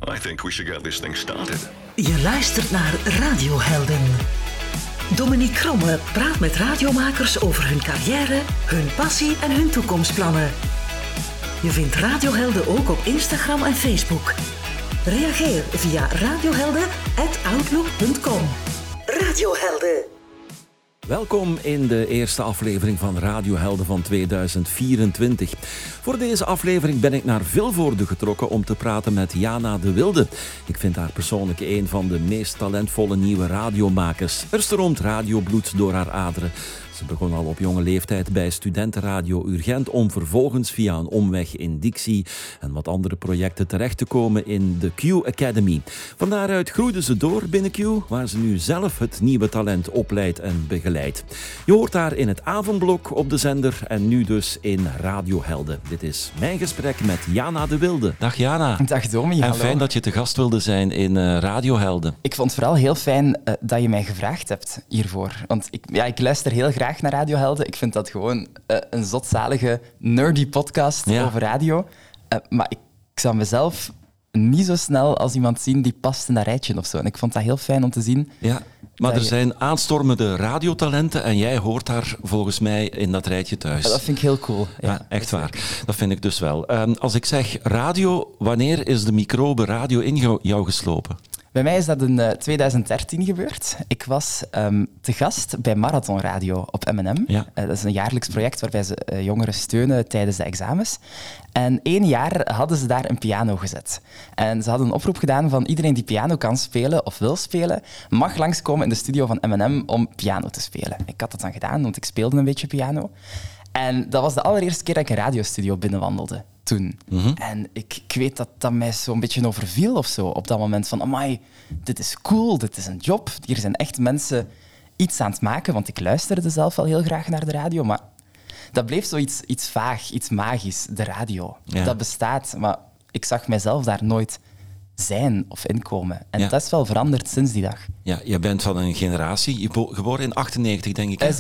I think we should get this thing started. Je luistert naar Radiohelden. Dominique Kromme praat met radiomakers over hun carrière, hun passie en hun toekomstplannen. Je vindt Radiohelden ook op Instagram en Facebook. Reageer via radiohelden@outlook.com. Radiohelden. Welkom in de eerste aflevering van Radiohelden van 2024. Voor deze aflevering ben ik naar Vilvoorde getrokken om te praten met Jana de Wilde. Ik vind haar persoonlijk een van de meest talentvolle nieuwe radiomakers. Er stroomt radiobloed door haar aderen. Ze begon al op jonge leeftijd bij Studentenradio Urgent om vervolgens via een omweg in Dixie en wat andere projecten terecht te komen in de Q Academy. Van daaruit groeide ze door binnen Q, waar ze nu zelf het nieuwe talent opleidt en begeleidt. Je hoort haar in het avondblok op de zender en nu dus in Radiohelden. Dit is mijn gesprek met Jana de Wilde. Dag Jana. Dag Domi, En fijn dat je te gast wilde zijn in Radiohelden. Ik vond het vooral heel fijn dat je mij gevraagd hebt hiervoor. Want ik luister heel graag naar Radiohelden. Ik vind dat gewoon een zotzalige, nerdy podcast over radio. Maar ik zou mezelf niet zo snel als iemand zien die past in dat rijtje of zo. En ik vond dat heel fijn om te zien. Ja, maar er zijn aanstormende radiotalenten en jij hoort daar volgens mij in dat rijtje thuis. Dat vind ik heel cool. Ja, echt waar. Dat vind ik dus wel. Als ik zeg radio, wanneer is de microbe radio in jou geslopen? Bij mij is dat in 2013 gebeurd. Ik was te gast bij Marathon Radio op M&M. Ja. Dat is een jaarlijks project waarbij ze jongeren steunen tijdens de examens. En 1 jaar hadden ze daar een piano gezet. En ze hadden een oproep gedaan van iedereen die piano kan spelen of wil spelen, mag langskomen in de studio van M&M om piano te spelen. Ik had dat dan gedaan, want ik speelde een beetje piano. En dat was de allereerste keer dat ik een radiostudio binnenwandelde. Toen. Mm-hmm. En ik weet dat dat mij zo'n beetje overviel of zo. Op dat moment van, amai, dit is cool, dit is een job. Hier zijn echt mensen iets aan het maken. Want ik luisterde zelf wel heel graag naar de radio. Maar dat bleef zoiets iets vaag, iets magisch, de radio. Ja. Dat bestaat, maar ik zag mijzelf daar nooit zijn of inkomen. En dat is wel veranderd sinds die dag. Ja, je bent van een generatie, geboren in 98, denk ik.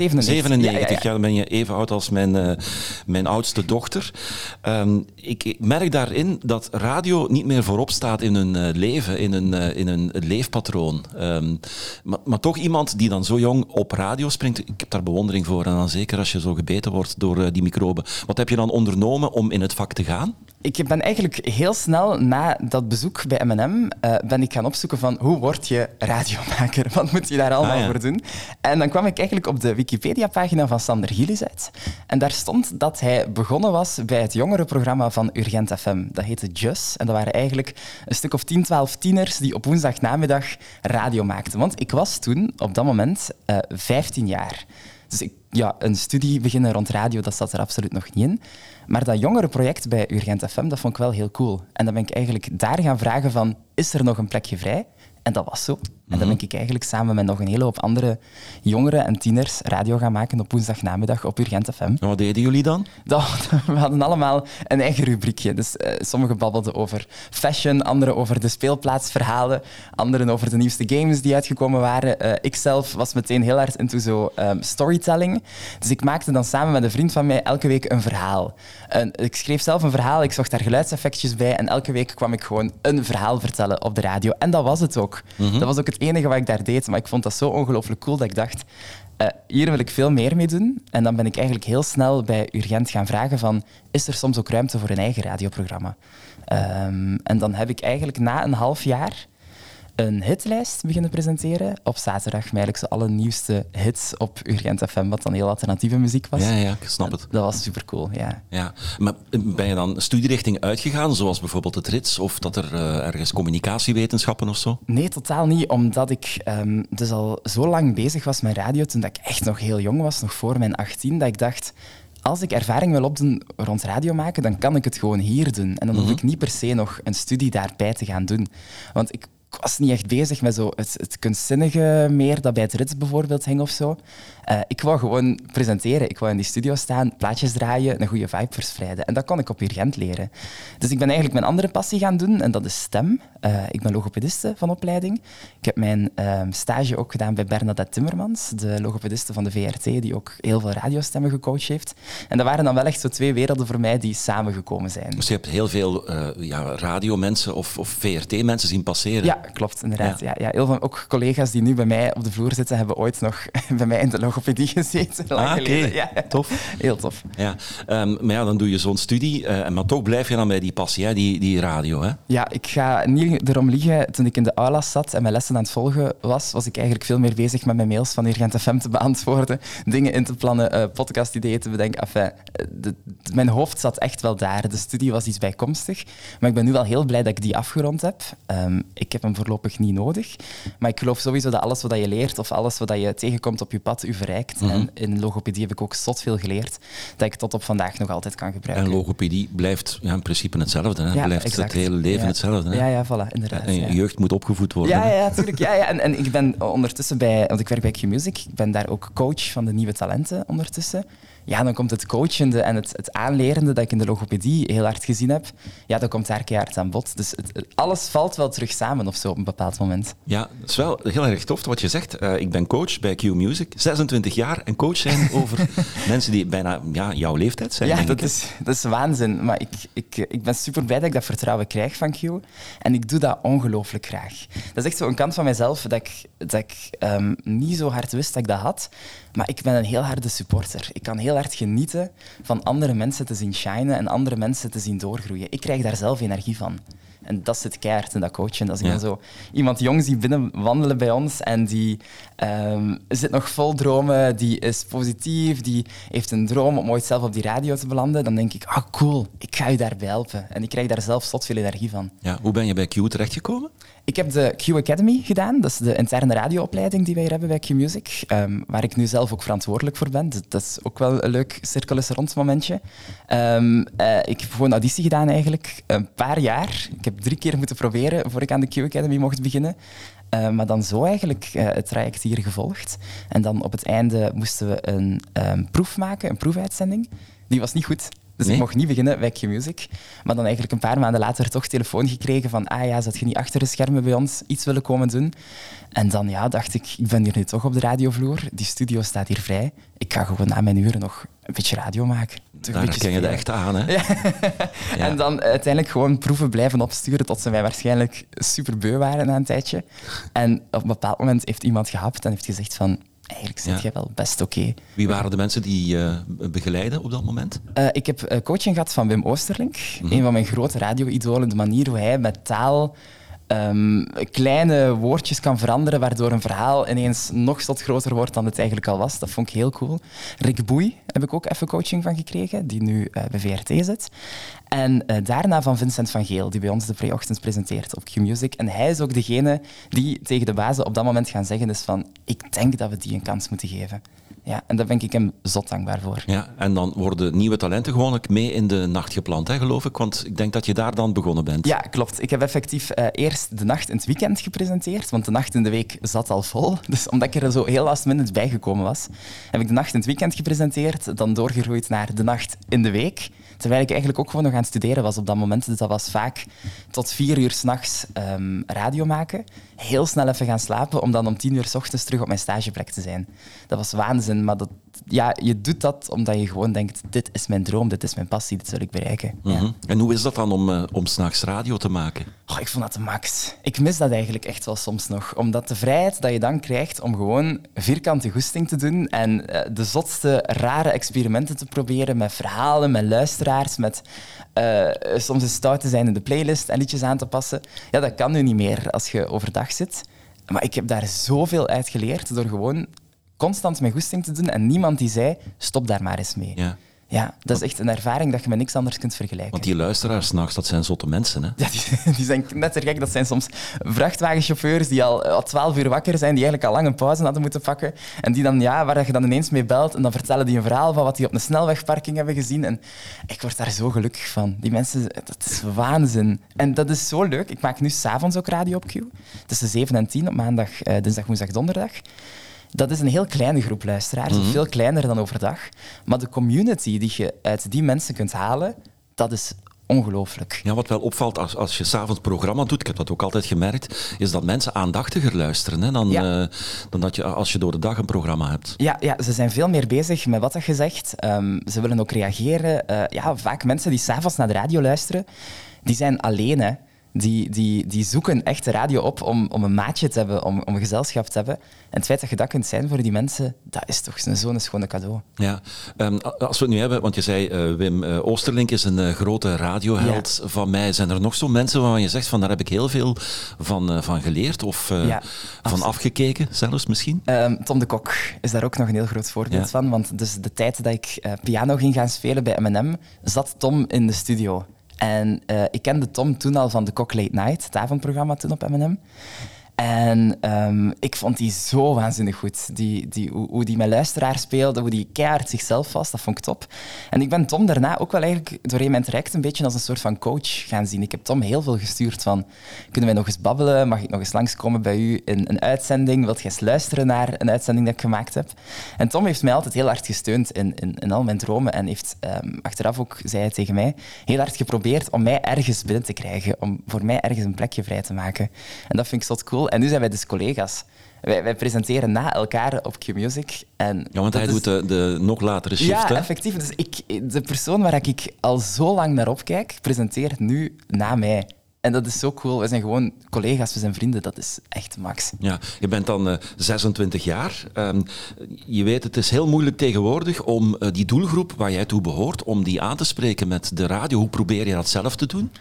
97. Ja, dan ben je even oud als mijn oudste dochter. Ik merk daarin dat radio niet meer voorop staat in hun leven, in een leefpatroon. Maar toch iemand die dan zo jong op radio springt, ik heb daar bewondering voor. En dan zeker als je zo gebeten wordt door die microben. Wat heb je dan ondernomen om in het vak te gaan? Ik ben eigenlijk heel snel na dat bezoek bij M&M ben ik gaan opzoeken van hoe word je radiomaker? Wat moet je daar allemaal voor doen? En dan kwam ik eigenlijk op de Wikipedia-pagina van Sander Gillis uit. En daar stond dat hij begonnen was bij het jongerenprogramma van Urgent FM. Dat heette Just. En dat waren eigenlijk een stuk of 10, 12 tieners die op woensdagnamiddag radio maakten. Want ik was toen, op dat moment, 15 jaar. Dus een studie beginnen rond radio, dat zat er absoluut nog niet in. Maar dat jongerenproject bij Urgent FM, dat vond ik wel heel cool. En dan ben ik eigenlijk daar gaan vragen van, is er nog een plekje vrij? En dat was zo. En dan ben ik eigenlijk samen met nog een hele hoop andere jongeren en tieners radio gaan maken op woensdagnamiddag op Urgent FM. En wat deden jullie dan? We hadden allemaal een eigen rubriekje. Dus sommigen babbelden over fashion, anderen over de speelplaatsverhalen, anderen over de nieuwste games die uitgekomen waren. Ikzelf was meteen heel hard into zo storytelling. Dus ik maakte dan samen met een vriend van mij elke week een verhaal. Ik schreef zelf een verhaal, ik zocht daar geluidseffectjes bij en elke week kwam ik gewoon een verhaal vertellen op de radio. En dat was het ook. Mm-hmm. Dat was ook het enige wat ik daar deed, maar ik vond dat zo ongelooflijk cool dat ik dacht, hier wil ik veel meer mee doen. En dan ben ik eigenlijk heel snel bij Urgent gaan vragen van, is er soms ook ruimte voor een eigen radioprogramma? En dan heb ik eigenlijk na een half jaar een hitlijst beginnen presenteren. Op zaterdag eigenlijk zo alle nieuwste hits op Urgent FM, wat dan heel alternatieve muziek was. Ja, ik snap het. Dat was supercool, ja. Maar ben je dan studierichting uitgegaan, zoals bijvoorbeeld het RITS, of dat er ergens communicatiewetenschappen of zo? Nee, totaal niet, omdat ik dus al zo lang bezig was met radio, toen dat ik echt nog heel jong was, nog voor mijn 18, dat ik dacht, als ik ervaring wil opdoen rond radio maken, dan kan ik het gewoon hier doen. En dan hoef ik niet per se nog een studie daarbij te gaan doen. Want ik ik was niet echt bezig met zo het kunstzinnige meer dat bij het Ritz bijvoorbeeld hing of zo. Ik wou gewoon presenteren. Ik wou in die studio staan, plaatjes draaien, een goede vibe verspreiden. En dat kon ik op Urgent leren. Dus ik ben eigenlijk mijn andere passie gaan doen en dat is stem. Ik ben logopediste van opleiding. Ik heb mijn stage ook gedaan bij Bernadette Timmermans, de logopediste van de VRT, die ook heel veel radiostemmen gecoacht heeft. En dat waren dan wel echt zo twee werelden voor mij die samengekomen zijn. Dus je hebt heel veel radiomensen of VRT-mensen zien passeren. Ja, klopt, inderdaad. Ja. Heel veel ook collega's die nu bij mij op de vloer zitten, hebben ooit nog bij mij in de logopedie gezeten. Oké. Ja. Tof. Heel tof. Ja. Maar ja, dan doe je zo'n studie, maar toch blijf je dan bij die passie, hè? Die radio. Hè? Ja, ik ga niet erom liegen. Toen ik in de aulas zat en mijn lessen aan het volgen was ik eigenlijk veel meer bezig met mijn mails van Urgent FM te beantwoorden, dingen in te plannen, podcastideeën te bedenken. Enfin, mijn hoofd zat echt wel daar. De studie was iets bijkomstig. Maar ik ben nu wel heel blij dat ik die afgerond heb. Ik heb hem voorlopig niet nodig. Maar ik geloof sowieso dat alles wat je leert of alles wat je tegenkomt op je pad u verrijkt. Mhm. En in logopedie heb ik ook zot veel geleerd dat ik tot op vandaag nog altijd kan gebruiken. En logopedie blijft in principe hetzelfde. Hè? Ja, blijft exact. het hele leven hetzelfde. Hè? Ja, voilà, inderdaad. En je jeugd moet opgevoed worden. Ja, natuurlijk. Ja. En ik ben ondertussen want ik werk bij Q-Music, ik ben daar ook coach van de nieuwe talenten ondertussen. Ja, dan komt het coachende en het aanlerende dat ik in de logopedie heel hard gezien heb, ja, dat komt daar keihard aan bod. Dus alles valt wel terug samen of zo op een bepaald moment. Ja, dat is wel heel erg tof wat je zegt. Ik ben coach bij Q-Music, 26 jaar en coach zijn over mensen die bijna jouw leeftijd zijn. Ja, dat is waanzin. Maar ik ben super blij dat ik dat vertrouwen krijg van Q. En ik doe dat ongelooflijk graag. Dat is echt zo'n kant van mezelf dat ik niet zo hard wist dat ik dat had. Maar ik ben een heel harde supporter. Ik kan heel hard genieten van andere mensen te zien shinen en andere mensen te zien doorgroeien. Ik krijg daar zelf energie van. En dat zit keihard in dat coachen. Als ik dan zo iemand jong zie binnenwandelen bij ons en die zit nog vol dromen, die is positief, die heeft een droom om ooit zelf op die radio te belanden, dan denk ik, cool, ik ga je daarbij helpen. En ik krijg daar zelf zot veel energie van. Ja, hoe ben je bij Q terechtgekomen? Ik heb de Q Academy gedaan. Dat is de interne radioopleiding die wij hier hebben bij Q-Music, waar ik nu zelf ook verantwoordelijk voor ben. Dat is ook wel een leuk cirkelus rond momentje. Ik heb gewoon auditie gedaan eigenlijk, een paar jaar. Ik heb 3 keer moeten proberen voor ik aan de Q Academy mocht beginnen. Maar dan zo eigenlijk het traject hier gevolgd. En dan op het einde moesten we een proef maken, een proefuitzending. Die was niet goed. Dus ik mocht niet beginnen bij Q-Music. Maar dan eigenlijk een paar maanden later toch telefoon gekregen van zou je niet achter de schermen bij ons iets willen komen doen? En dan dacht ik ben hier nu toch op de radiovloer. Die studio staat hier vrij. Ik ga gewoon na mijn uren nog een beetje radio maken. Daar ken je de echt aan, hè? Ja. Ja. En dan uiteindelijk gewoon proeven blijven opsturen tot ze mij waarschijnlijk super beu waren na een tijdje. En op een bepaald moment heeft iemand gehapt en heeft gezegd van eigenlijk zit jij wel best oké. Wie waren de mensen die begeleiden op dat moment? Ik heb coaching gehad van Wim Oosterlink, een van mijn grote radio-idolen. De manier hoe hij met taal kleine woordjes kan veranderen, waardoor een verhaal ineens nog wat groter wordt dan het eigenlijk al was. Dat vond ik heel cool. Rick Boei heb ik ook even coaching van gekregen, die nu bij VRT zit. En daarna van Vincent van Geel, die bij ons de pre-ochtends presenteert op Q-Music. En hij is ook degene die tegen de bazen op dat moment gaan zeggen is van ik denk dat we die een kans moeten geven. Ja, en daar ben ik hem zot dankbaar voor. Ja, en dan worden nieuwe talenten gewoon mee in de nacht geplant, hè, geloof ik. Want ik denk dat je daar dan begonnen bent. Ja, klopt. Ik heb effectief eerst de nacht in het weekend gepresenteerd, want de nacht in de week zat al vol. Dus omdat ik er zo heel last minute bijgekomen was, heb ik de nacht in het weekend gepresenteerd, dan doorgegroeid naar de nacht in de week. Terwijl ik eigenlijk ook gewoon nog aan het studeren was op dat moment. Dus dat was vaak tot 4 uur 's nachts radio maken. Heel snel even gaan slapen, om dan om 10 uur 's ochtends terug op mijn stageplek te zijn. Dat was waanzin, maar je doet dat omdat je gewoon denkt, dit is mijn droom, dit is mijn passie, dit wil ik bereiken. Mm-hmm. Ja. En hoe is dat dan om 's nachts radio te maken? Ik vond dat de max. Ik mis dat eigenlijk echt wel soms nog. Omdat de vrijheid dat je dan krijgt om gewoon vierkante goesting te doen en de zotste, rare experimenten te proberen met verhalen, met luisteraars, met soms eens stout te zijn in de playlist en liedjes aan te passen. Ja, dat kan nu niet meer als je overdag zit. Maar ik heb daar zoveel uit geleerd door gewoon constant mijn goesting te doen en niemand die zei, stop daar maar eens mee. Ja. Ja, dat is echt een ervaring dat je met niks anders kunt vergelijken. Want die luisteraars 's nachts, dat zijn zotte mensen, hè? Ja, die zijn net zo gek. Dat zijn soms vrachtwagenchauffeurs die al 12 uur wakker zijn, die eigenlijk al lang een pauze hadden moeten pakken. En die dan, waar je dan ineens mee belt en dan vertellen die een verhaal van wat die op een snelwegparking hebben gezien. En ik word daar zo gelukkig van. Die mensen, dat is waanzin. En dat is zo leuk. Ik maak nu 's avonds ook radio op Q. Tussen 7 en 10 op maandag, dinsdag, woensdag, donderdag. Dat is een heel kleine groep luisteraars, veel kleiner dan overdag. Maar de community die je uit die mensen kunt halen, dat is ongelooflijk. Ja, wat wel opvalt als je 's avonds programma doet, ik heb dat ook altijd gemerkt, is dat mensen aandachtiger luisteren hè, dan dat je als je door de dag een programma hebt. Ja, ze zijn veel meer bezig met wat je zegt. Ze willen ook reageren. Vaak mensen die 's avonds naar de radio luisteren, die zijn alleen, hè. Die zoeken echt de radio op om een maatje te hebben, om een gezelschap te hebben. En het feit dat je dat kunt zijn voor die mensen, dat is toch zo'n schone cadeau. Ja, als we het nu hebben, want je zei Wim Oosterlink is een grote radioheld van mij. Zijn er nog zo mensen waarvan je zegt van daar heb ik heel veel van geleerd of van afgekeken zelfs misschien? Tom de Kok is daar ook nog een heel groot voorbeeld van. Want dus de tijd dat ik piano ging gaan spelen bij M&M, zat Tom in de studio. En ik kende Tom toen al van de Kok Late Night, het avondprogramma toen op M&M. En ik vond die zo waanzinnig goed. Hoe die met luisteraar speelde, hoe die keihard zichzelf was, dat vond ik top. En ik ben Tom daarna ook wel eigenlijk doorheen mijn traject een beetje als een soort van coach gaan zien. Ik heb Tom heel veel gestuurd van, kunnen wij nog eens babbelen? Mag ik nog eens langskomen bij u in een uitzending? Wilt je eens luisteren naar een uitzending die ik gemaakt heb? En Tom heeft mij altijd heel hard gesteund in al mijn dromen en heeft achteraf ook, zei hij tegen mij, heel hard geprobeerd om mij ergens binnen te krijgen, om voor mij ergens een plekje vrij te maken. En dat vind ik zot cool. En nu zijn wij dus collega's. Wij presenteren na elkaar op Q-Music. Ja, want hij doet de nog latere shift, ja, hè? effectief. Dus de persoon waar ik al zo lang naar opkijk, presenteert nu na mij. En dat is zo cool. We zijn gewoon collega's, we zijn vrienden. Dat is echt max. Ja, je bent dan 26 jaar. Je weet, het is heel moeilijk tegenwoordig om die doelgroep waar jij toe behoort, om die aan te spreken met de radio. Hoe probeer je dat zelf te doen?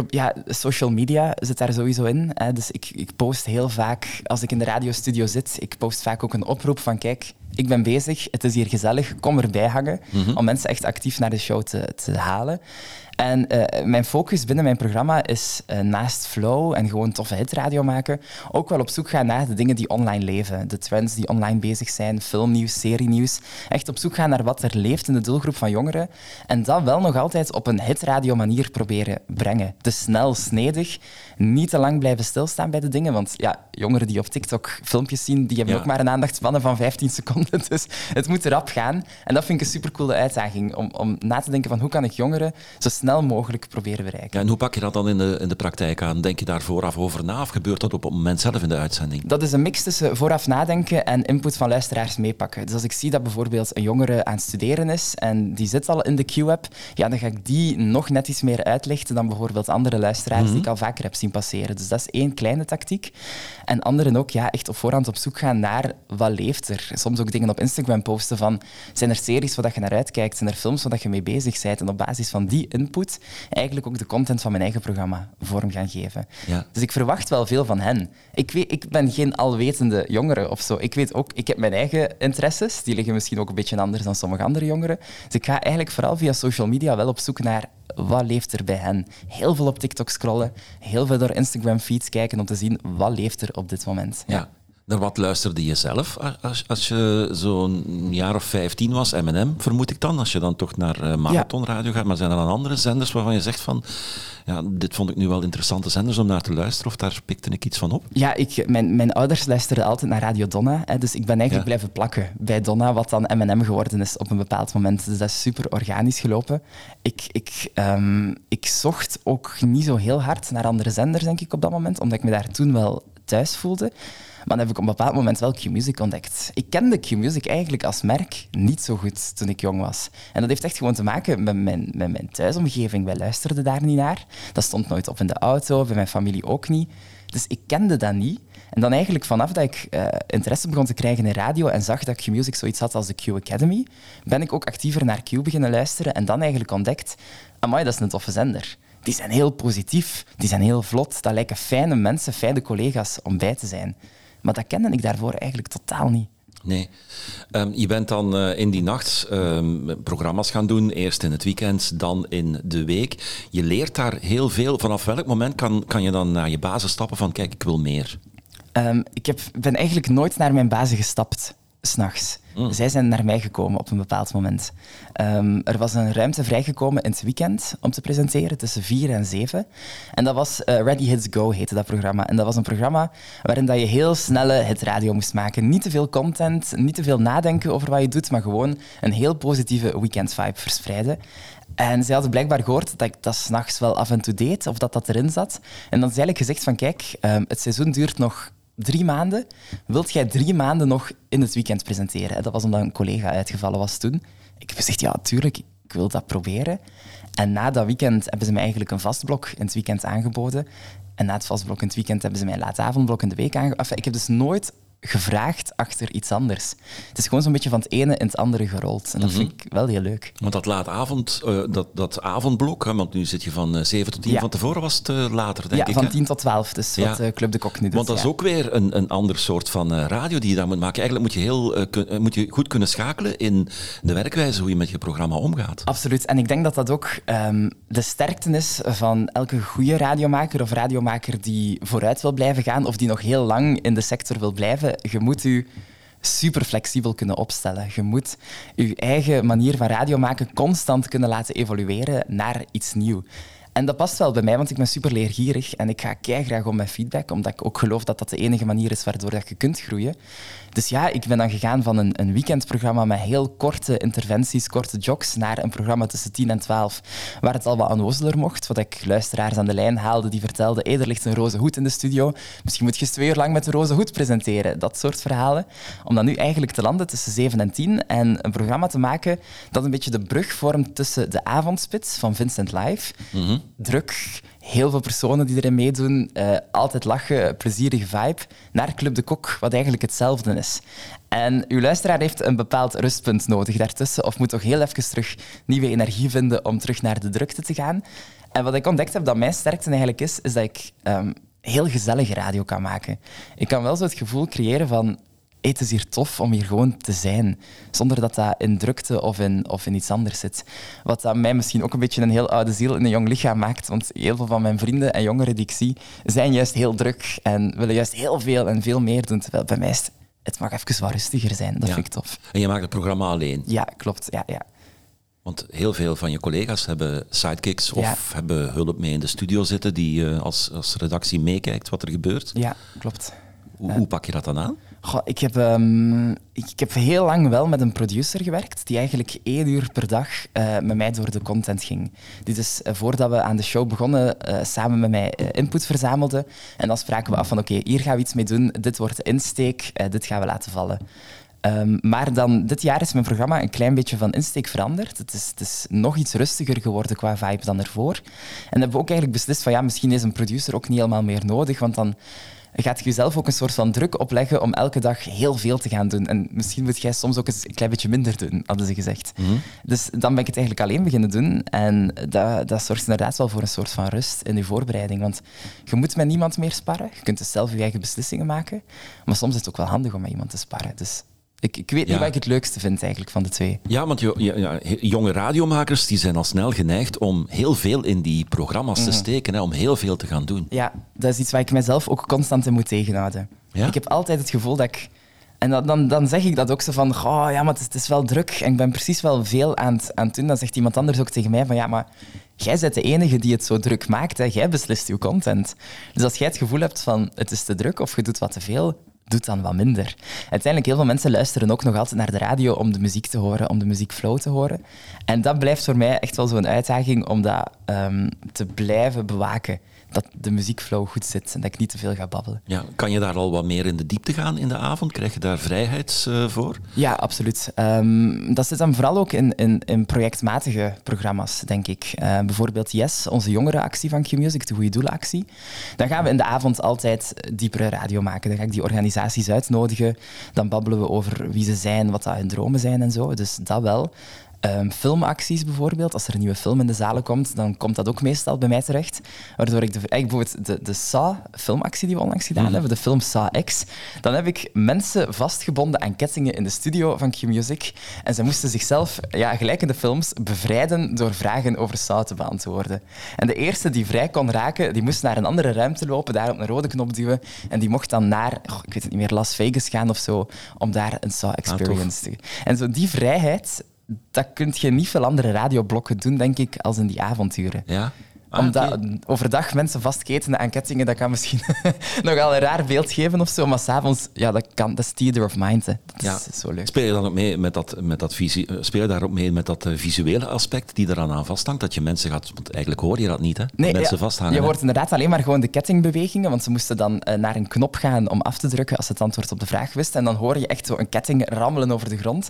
Social media zit daar sowieso in. Hè. Dus ik post heel vaak, als ik in de radiostudio zit, ik post vaak ook een oproep van kijk, ik ben bezig, het is hier gezellig, kom erbij hangen. Om mensen echt actief naar de show te halen. En mijn focus binnen mijn programma is naast flow en gewoon toffe hitradio maken, ook wel op zoek gaan naar de dingen die online leven. De trends die online bezig zijn, filmnieuws, serienieuws. Echt op zoek gaan naar wat er leeft in de doelgroep van jongeren. En dat wel nog altijd op een hitradio manier proberen brengen. Te snel, snedig, niet te lang blijven stilstaan bij de dingen. Want ja, jongeren die op TikTok filmpjes zien, die hebben ook maar een aandachtspannen van 15 seconden. Dus het moet rap gaan. En dat vind ik een supercoole uitdaging. Om na te denken van hoe kan ik jongeren zo snel mogelijk proberen bereiken. Ja, en hoe pak je dat dan in de praktijk aan? Denk je daar vooraf over na of gebeurt dat op het moment zelf in de uitzending? Dat is een mix tussen vooraf nadenken en input van luisteraars meepakken. Dus als ik zie dat bijvoorbeeld een jongere aan het studeren is en die zit al in de Q-app, dan ga ik die nog net iets meer uitlichten dan bijvoorbeeld andere luisteraars die ik al vaker heb zien passeren. Dus dat is één kleine tactiek. En anderen ook echt op voorhand op zoek gaan naar wat leeft er. Soms ook dingen op Instagram posten van zijn er series waar je naar uitkijkt, zijn er films waar je mee bezig bent en op basis van die input eigenlijk ook de content van mijn eigen programma vorm gaan geven. Ja. Dus ik verwacht wel veel van hen. Ik ben geen alwetende jongere of zo. Ik weet ook, ik heb mijn eigen interesses. Die liggen misschien ook een beetje anders dan sommige andere jongeren. Dus ik ga eigenlijk vooral via social media wel op zoek naar wat leeft er bij hen. Heel veel op TikTok scrollen, heel veel door Instagram feeds kijken om te zien wat leeft er op dit moment. Ja. Naar wat luisterde je zelf als je zo'n jaar of 15 was? M&M, vermoed ik dan, als je dan toch naar marathonradio gaat. Maar zijn er dan andere zenders waarvan je zegt van dit vond ik nu wel interessante zenders om naar te luisteren of daar pikte ik iets van op? Ja, mijn ouders luisterden altijd naar Radio Donna. Dus ik ben eigenlijk blijven plakken bij Donna, wat dan M&M geworden is op een bepaald moment. Dus dat is super organisch gelopen. Ik zocht ook niet zo heel hard naar andere zenders, denk ik, op dat moment, omdat ik me daar toen wel thuis voelde. Maar dan heb ik op een bepaald moment wel Q-Music ontdekt. Ik kende Q-Music eigenlijk als merk niet zo goed toen ik jong was. En dat heeft echt gewoon te maken met mijn thuisomgeving. Wij luisterden daar niet naar. Dat stond nooit op in de auto, bij mijn familie ook niet. Dus ik kende dat niet. En dan eigenlijk vanaf dat ik interesse begon te krijgen in radio en zag dat Q-Music zoiets had als de Q Academy, ben ik ook actiever naar Q beginnen luisteren en dan eigenlijk ontdekt, amai, dat is een toffe zender. Die zijn heel positief, die zijn heel vlot. Dat lijken fijne mensen, fijne collega's om bij te zijn. Maar dat kende ik daarvoor eigenlijk totaal niet. Nee. Je bent dan in die nacht programma's gaan doen. Eerst in het weekend, dan in de week. Je leert daar heel veel. Vanaf welk moment kan je dan naar je bazen stappen van kijk, ik wil meer? Ik ben eigenlijk nooit naar mijn bazen gestapt, 's nachts. Zij zijn naar mij gekomen op een bepaald moment. Er was een ruimte vrijgekomen in het weekend om te presenteren tussen 4 en 7. En dat was Ready Hits Go, heette dat programma. En dat was een programma waarin dat je heel snelle hitradio moest maken. Niet te veel content, niet te veel nadenken over wat je doet, maar gewoon een heel positieve weekend-vibe verspreiden. En zij hadden blijkbaar gehoord dat ik dat 's nachts wel af en toe deed, of dat erin zat. En dan is eigenlijk gezegd van, kijk, het seizoen duurt nog 3 maanden. Wilt jij 3 maanden nog in het weekend presenteren? Dat was omdat een collega uitgevallen was toen. Ik heb gezegd, ja, tuurlijk, ik wil dat proberen. En na dat weekend hebben ze mij eigenlijk een vastblok in het weekend aangeboden. En na het vastblok in het weekend hebben ze mij een laatavondblok in de week aangeboden. Enfin, ik heb dus nooit gevraagd achter iets anders. Het is gewoon zo'n beetje van het ene in het andere gerold. En dat vind ik wel heel leuk. Want dat laatavond, dat avondblok, hè, want nu zit je van 7 tot 10, van tevoren was het later, denk ik. Ja, van hè? 10 tot 12, dus wat Club de Kok nu doet. Want dat is ook weer een ander soort van radio die je daar moet maken. Eigenlijk moet je goed kunnen schakelen in de werkwijze, hoe je met je programma omgaat. Absoluut. En ik denk dat dat ook de sterkte is van elke goede radiomaker of radiomaker die vooruit wil blijven gaan of die nog heel lang in de sector wil blijven. Je moet je super flexibel kunnen opstellen. Je moet je eigen manier van radio maken constant kunnen laten evolueren naar iets nieuws. En dat past wel bij mij, want ik ben super leergierig en ik ga keigraag om mijn feedback, omdat ik ook geloof dat dat de enige manier is waardoor je kunt groeien. Dus ja, ik ben dan gegaan van een weekendprogramma met heel korte interventies, korte jogs, naar een programma tussen 10 en 12, waar het al wat onnozeler mocht, wat ik luisteraars aan de lijn haalde die vertelden, er ligt een roze hoed in de studio, misschien moet je eens 2 uur lang met de roze hoed presenteren. Dat soort verhalen. Om dan nu eigenlijk te landen tussen 7 en 10 en een programma te maken dat een beetje de brug vormt tussen de avondspits van Vincent Live, druk, heel veel personen die erin meedoen, altijd lachen, plezierige vibe, naar Club de Kok, wat eigenlijk hetzelfde is. En uw luisteraar heeft een bepaald rustpunt nodig daartussen, of moet toch heel even terug nieuwe energie vinden om terug naar de drukte te gaan. En wat ik ontdekt heb dat mijn sterkte eigenlijk is dat ik heel gezellige radio kan maken. Ik kan wel zo het gevoel creëren van het is hier tof om hier gewoon te zijn, zonder dat dat in drukte of in iets anders zit. Wat dat mij misschien ook een beetje een heel oude ziel in een jong lichaam maakt, want heel veel van mijn vrienden en jongeren die ik zie, zijn juist heel druk en willen juist heel veel en veel meer doen, terwijl bij mij is het mag even wat rustiger zijn. Dat vind ik tof. En je maakt het programma alleen? Ja, klopt. Ja. Want heel veel van je collega's hebben sidekicks of hebben hulp mee in de studio zitten die als redactie meekijkt wat er gebeurt. Ja, klopt. Hoe pak je dat dan aan? Goh, ik heb heel lang wel met een producer gewerkt die eigenlijk 1 uur per dag met mij door de content ging. Die dus voordat we aan de show begonnen samen met mij input verzamelde. En dan spraken we af van oké, hier gaan we iets mee doen, dit wordt de insteek, dit gaan we laten vallen. Maar dan, dit jaar is mijn programma een klein beetje van insteek veranderd. Het is nog iets rustiger geworden qua vibe dan ervoor. En dan hebben we ook eigenlijk beslist van ja, misschien is een producer ook niet helemaal meer nodig, want dan gaat je jezelf ook een soort van druk opleggen om elke dag heel veel te gaan doen. En misschien moet jij soms ook eens een klein beetje minder doen, hadden ze gezegd. Dus dan ben ik het eigenlijk alleen beginnen doen. En dat zorgt inderdaad wel voor een soort van rust in je voorbereiding. Want je moet met niemand meer sparren. Je kunt dus zelf je eigen beslissingen maken. Maar soms is het ook wel handig om met iemand te sparren. Dus ik weet niet wat ik het leukste vind eigenlijk van de twee. Ja, want jonge radiomakers die zijn al snel geneigd om heel veel in die programma's te steken, hè, om heel veel te gaan doen. Ja, dat is iets waar ik mezelf ook constant in moet tegenhouden. Ja? Ik heb altijd het gevoel dat ik... En dan zeg ik dat ook zo van, oh ja, maar het is wel druk en ik ben precies wel veel aan het doen. Dan zegt iemand anders ook tegen mij van, ja, maar jij bent de enige die het zo druk maakt. Hè. Jij beslist je content. Dus als jij het gevoel hebt van, het is te druk of je doet wat te veel, doet dan wat minder. Uiteindelijk, heel veel mensen luisteren ook nog altijd naar de radio om de muziek te horen, om de muziekflow te horen. En dat blijft voor mij echt wel zo'n uitdaging om dat te blijven bewaken. Dat de muziekflow goed zit en dat ik niet te veel ga babbelen. Ja, kan je daar al wat meer in de diepte gaan in de avond? Krijg je daar vrijheid voor? Ja, absoluut. Dat zit dan vooral ook in projectmatige programma's, denk ik. Bijvoorbeeld Yes, onze jongerenactie van Q-Music, de Goeie Doelenactie. Dan gaan we in de avond altijd diepere radio maken. Dan ga ik die organisaties uitnodigen. Dan babbelen we over wie ze zijn, wat dat hun dromen zijn en zo. Dus dat wel. Filmacties bijvoorbeeld. Als er een nieuwe film in de zalen komt, dan komt dat ook meestal bij mij terecht. Waardoor ik bijvoorbeeld de Saw-filmactie die we onlangs gedaan hebben, de film Saw X, dan heb ik mensen vastgebonden aan kettingen in de studio van Q-Music. En ze moesten zichzelf, gelijk in de films, bevrijden door vragen over Saw te beantwoorden. En de eerste die vrij kon raken, die moest naar een andere ruimte lopen, daar op een rode knop duwen. En die mocht dan naar, ik weet het niet meer, Las Vegas gaan of zo, om daar een Saw-experience te... En zo die vrijheid, dat kun je niet veel andere radioblokken doen, denk ik, als in die avonturen. Ja? Omdat overdag mensen vastketenen aan kettingen, dat kan misschien nogal een raar beeld geven of zo, maar s'avonds, dat is theater of mind. Hè. Dat is zo leuk. Speel je dan ook mee speel je daar ook mee met dat visuele aspect die eraan aan vasthangt, dat je mensen gaat... Want eigenlijk hoor je dat niet, hè? Nee, mensen vasthangen. Je hoort inderdaad alleen maar gewoon de kettingbewegingen, want ze moesten dan naar een knop gaan om af te drukken als ze het antwoord op de vraag wisten. En dan hoor je echt zo een ketting rammelen over de grond.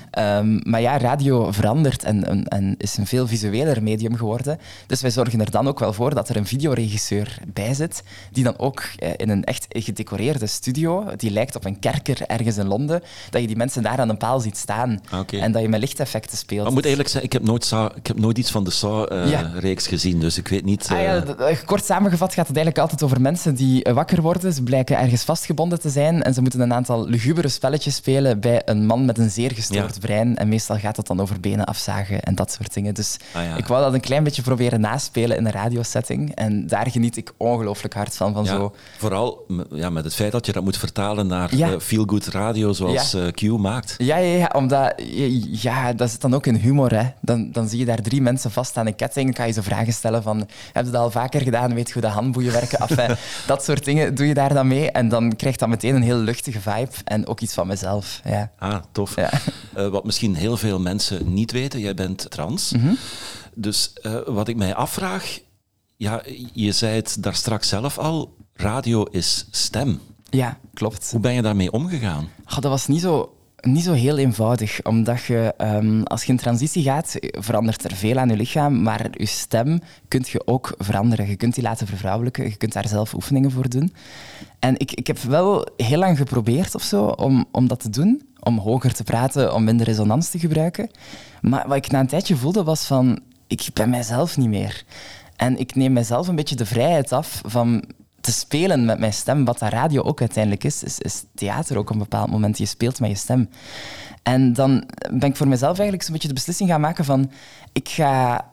Maar ja, radio verandert en is een veel visueler medium geworden. Dus wij zorgen er dan ook wel voor dat er een videoregisseur bij zit, die dan ook in een echt gedecoreerde studio, die lijkt op een kerker ergens in Londen, dat je die mensen daar aan een paal ziet staan en dat je met lichteffecten speelt. Ik moet eerlijk zeggen, ik heb nooit iets van de Saw-reeks gezien, dus ik weet niet... Kort samengevat gaat het eigenlijk altijd over mensen die wakker worden, ze blijken ergens vastgebonden te zijn en ze moeten een aantal lugubere spelletjes spelen bij een man met een zeer gestoord brein. En meestal gaat het dan over benen afzagen en dat soort dingen. Dus ik wou dat een klein beetje proberen naspelen in een radiosetting. En daar geniet ik ongelooflijk hard van zo. Vooral met het feit dat je dat moet vertalen naar feel-good radio zoals Q maakt. Ja, omdat dat zit dan ook in humor. Hè. Dan zie je daar 3 mensen vast aan een ketting. Dan kan je zo vragen stellen van, heb je dat al vaker gedaan? Weet je hoe de handboeien werken? Dat soort dingen doe je daar dan mee. En dan krijgt dat meteen een heel luchtige vibe. En ook iets van mezelf. Ja. Tof. Ja. Wat misschien heel veel mensen niet weten, jij bent trans. Dus wat ik mij afvraag... je zei het daar straks zelf al, radio is stem. Ja, klopt. Hoe ben je daarmee omgegaan? Dat was niet zo heel eenvoudig, omdat je, als je in transitie gaat, verandert er veel aan je lichaam, maar je stem kun je ook veranderen. Je kunt die laten vervrouwelijken, je kunt daar zelf oefeningen voor doen. En ik heb wel heel lang geprobeerd of zo om dat te doen, om hoger te praten, om minder resonans te gebruiken. Maar wat ik na een tijdje voelde was van, ik ben mijzelf niet meer. En ik neem mezelf een beetje de vrijheid af van te spelen met mijn stem. Wat dat radio ook uiteindelijk is theater ook op een bepaald moment. Je speelt met je stem. En dan ben ik voor mezelf eigenlijk zo'n beetje de beslissing gaan maken van ik ga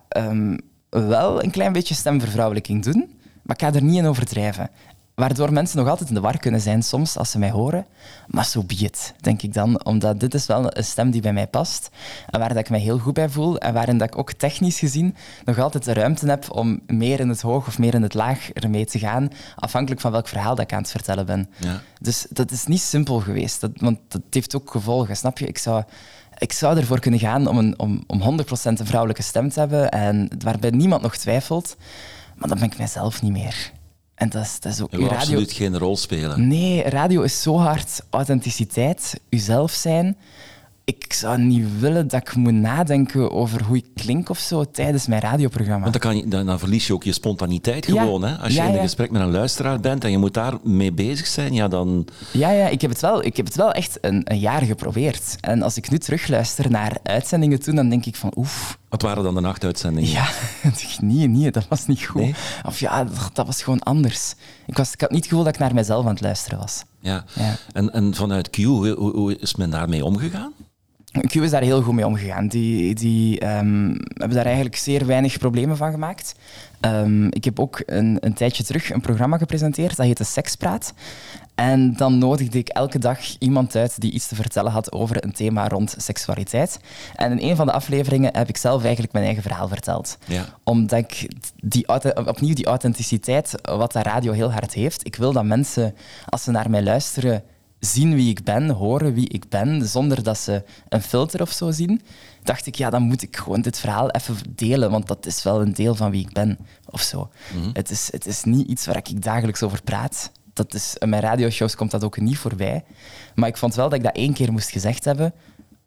wel een klein beetje stemvervrouwelijking doen, maar ik ga er niet in overdrijven. Waardoor mensen nog altijd in de war kunnen zijn soms als ze mij horen. Maar so be it, denk ik dan. Omdat dit is wel een stem die bij mij past. En waar dat ik mij heel goed bij voel. En waarin dat ik ook technisch gezien nog altijd de ruimte heb om meer in het hoog of meer in het laag ermee te gaan. Afhankelijk van welk verhaal dat ik aan het vertellen ben. Ja. Dus dat is niet simpel geweest. Want dat heeft ook gevolgen, snap je? Ik zou ervoor kunnen gaan om 100% een vrouwelijke stem te hebben. En waarbij niemand nog twijfelt. Maar dan ben ik mijzelf niet meer. En dat is ook... Je wil absoluut geen rol spelen. Nee, radio is zo hard authenticiteit, uzelf zijn. Ik zou niet willen dat ik moet nadenken over hoe ik klink of zo tijdens mijn radioprogramma. Want dan verlies je ook je spontaniteit gewoon. Hè? Als je in een gesprek met een luisteraar bent en je moet daarmee bezig zijn, dan... Ja, ik heb het wel echt een jaar geprobeerd. En als ik nu terugluister naar uitzendingen toen, dan denk ik van oef. Wat waren dan de nachtuitzendingen? Ja, nee, dat was niet goed. Nee? Of dat was gewoon anders. Ik had niet het gevoel dat ik naar mezelf aan het luisteren was. Ja. En vanuit Q, hoe is men daarmee omgegaan? Q is daar heel goed mee omgegaan. Die hebben daar eigenlijk zeer weinig problemen van gemaakt. Ik heb ook een tijdje terug een programma gepresenteerd, dat heette Sekspraat. En dan nodigde ik elke dag iemand uit die iets te vertellen had over een thema rond seksualiteit. En in een van de afleveringen heb ik zelf eigenlijk mijn eigen verhaal verteld. Ja. Omdat ik opnieuw die authenticiteit, wat dat radio heel hard heeft, ik wil dat mensen, als ze naar mij luisteren, zien wie ik ben, horen wie ik ben, zonder dat ze een filter of zo zien, dacht ik, dan moet ik gewoon dit verhaal even delen, want dat is wel een deel van wie ik ben, of zo. Mm-hmm. Het is niet iets waar ik dagelijks over praat. In mijn radioshows komt dat ook niet voorbij. Maar ik vond wel dat ik dat 1 keer moest gezegd hebben,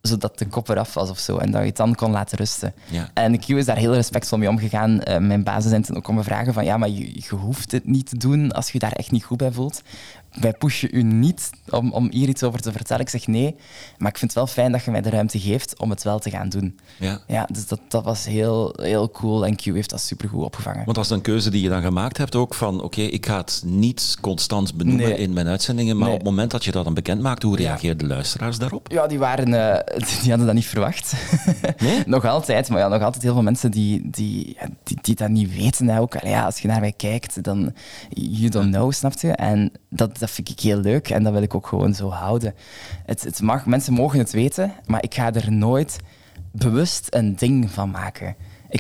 zodat de kop eraf was of zo. En dat je het dan kon laten rusten. Ja. En Q is daar heel respectvol mee omgegaan. Mijn bazen zijn toen ook komen vragen van, ja, maar je hoeft het niet te doen als je daar echt niet goed bij voelt. Wij pushen u niet om hier iets over te vertellen. Ik zeg nee, maar ik vind het wel fijn dat je mij de ruimte geeft om het wel te gaan doen. Ja, dus dat was heel, heel cool en Q heeft dat supergoed opgevangen. Want dat is een keuze die je dan gemaakt hebt ook van oké, ik ga het niet constant benoemen in mijn uitzendingen, maar op het moment dat je dat dan bekend maakt, hoe reageerden de luisteraars daarop? Ja, die hadden dat niet verwacht. Nee? Nog altijd, maar ja, nog altijd heel veel mensen die dat niet weten. Hè, ook. Ja, als je naar mij kijkt, dan you don't know, snap je? En dat vind ik heel leuk en dat wil ik ook gewoon zo houden. Mensen mogen het weten, maar ik ga er nooit bewust een ding van maken.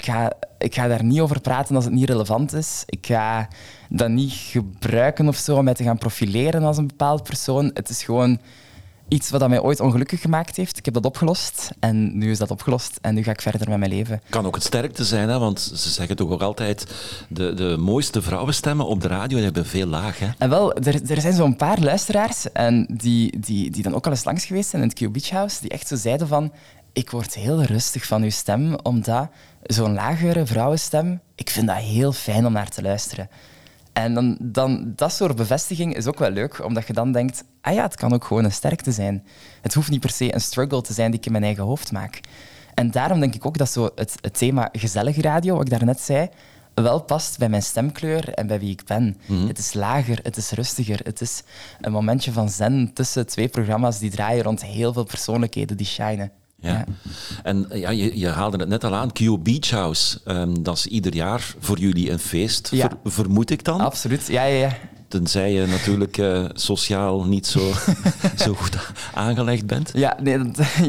Ik ga daar niet over praten als het niet relevant is. Ik ga dat niet gebruiken of zo om mij te gaan profileren als een bepaald persoon. Het is gewoon iets wat mij ooit ongelukkig gemaakt heeft. Ik heb dat opgelost en nu is dat opgelost en nu ga ik verder met mijn leven. Kan ook het sterkte zijn, hè? Want ze zeggen toch ook altijd de mooiste vrouwenstemmen op de radio die hebben veel laag. Hè? En wel, er zijn zo'n paar luisteraars en die dan ook al eens langs geweest zijn in het Q Beach House, die echt zo zeiden van, ik word heel rustig van uw stem, omdat zo'n lagere vrouwenstem, ik vind dat heel fijn om naar te luisteren. En dan dat soort bevestiging is ook wel leuk, omdat je dan denkt, ah ja, het kan ook gewoon een sterkte zijn. Het hoeft niet per se een struggle te zijn die ik in mijn eigen hoofd maak. En daarom denk ik ook dat zo het thema gezellige radio, wat ik daarnet zei, wel past bij mijn stemkleur en bij wie ik ben. Mm-hmm. Het is lager, het is rustiger. Het is een momentje van zen tussen twee programma's die draaien rond heel veel persoonlijkheden die shinen. Ja. En ja, je haalde het net al aan, Q Beach House. Dat is ieder jaar voor jullie een feest, vermoed ik dan? Absoluut, ja. Tenzij je natuurlijk sociaal niet zo goed aangelegd bent. Ja, nee,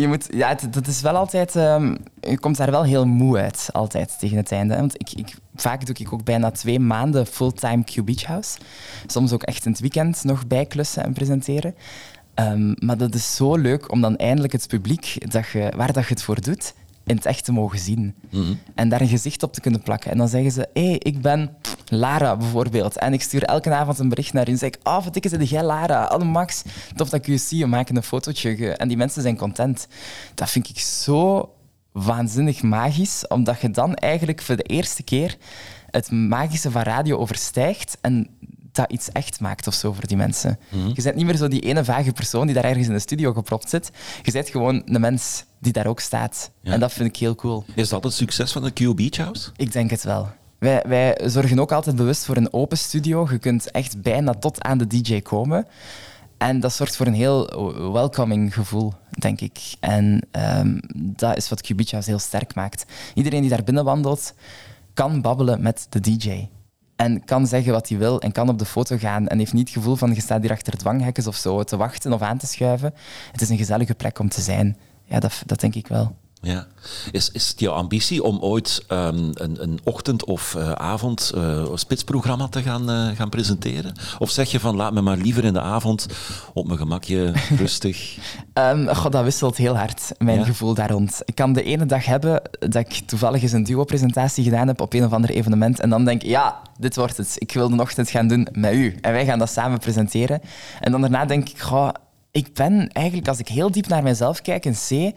dat is wel altijd... je komt daar wel heel moe uit, altijd, tegen het einde. Want vaak doe ik ook bijna 2 maanden fulltime Q Beach House. Soms ook echt in het weekend nog bijklussen en presenteren. Maar dat is zo leuk om dan eindelijk het publiek waar dat je het voor doet, in het echt te mogen zien. Mm-hmm. En daar een gezicht op te kunnen plakken. En dan zeggen ze, ik ben Lara bijvoorbeeld. En ik stuur elke avond een bericht naar u en zeg ik, verdikke, zit jij Lara? Hallo Max, tof dat ik u zie, we maken een fotootje. En die mensen zijn content. Dat vind ik zo waanzinnig magisch, omdat je dan eigenlijk voor de eerste keer het magische van radio overstijgt en dat iets echt maakt of zo voor die mensen. Mm-hmm. Je bent niet meer zo die ene vage persoon die daar ergens in de studio gepropt zit. Je bent gewoon een mens die daar ook staat. Ja. En dat vind ik heel cool. Is dat het succes van de Q Beach House? Ik denk het wel. Wij zorgen ook altijd bewust voor een open studio. Je kunt echt bijna tot aan de DJ komen. En dat zorgt voor een heel welcoming gevoel, denk ik. En dat is wat Q Beach House heel sterk maakt. Iedereen die daar binnen wandelt, kan babbelen met de DJ. En kan zeggen wat hij wil en kan op de foto gaan en heeft niet het gevoel van je staat hier achter dwanghekken of zo te wachten of aan te schuiven. Het is een gezellige plek om te zijn. Ja, dat denk ik wel. Ja. Is het jouw ambitie om ooit een ochtend- of avond spitsprogramma te gaan presenteren? Of zeg je van laat me maar liever in de avond op mijn gemakje rustig? Dat wisselt heel hard, mijn gevoel daar rond. Ik kan de ene dag hebben dat ik toevallig eens een duo-presentatie gedaan heb op een of ander evenement en dan denk ik, ja, dit wordt het. Ik wil de ochtend gaan doen met u. En wij gaan dat samen presenteren. En dan daarna denk ik, ik ben eigenlijk, als ik heel diep naar mezelf kijk, in C...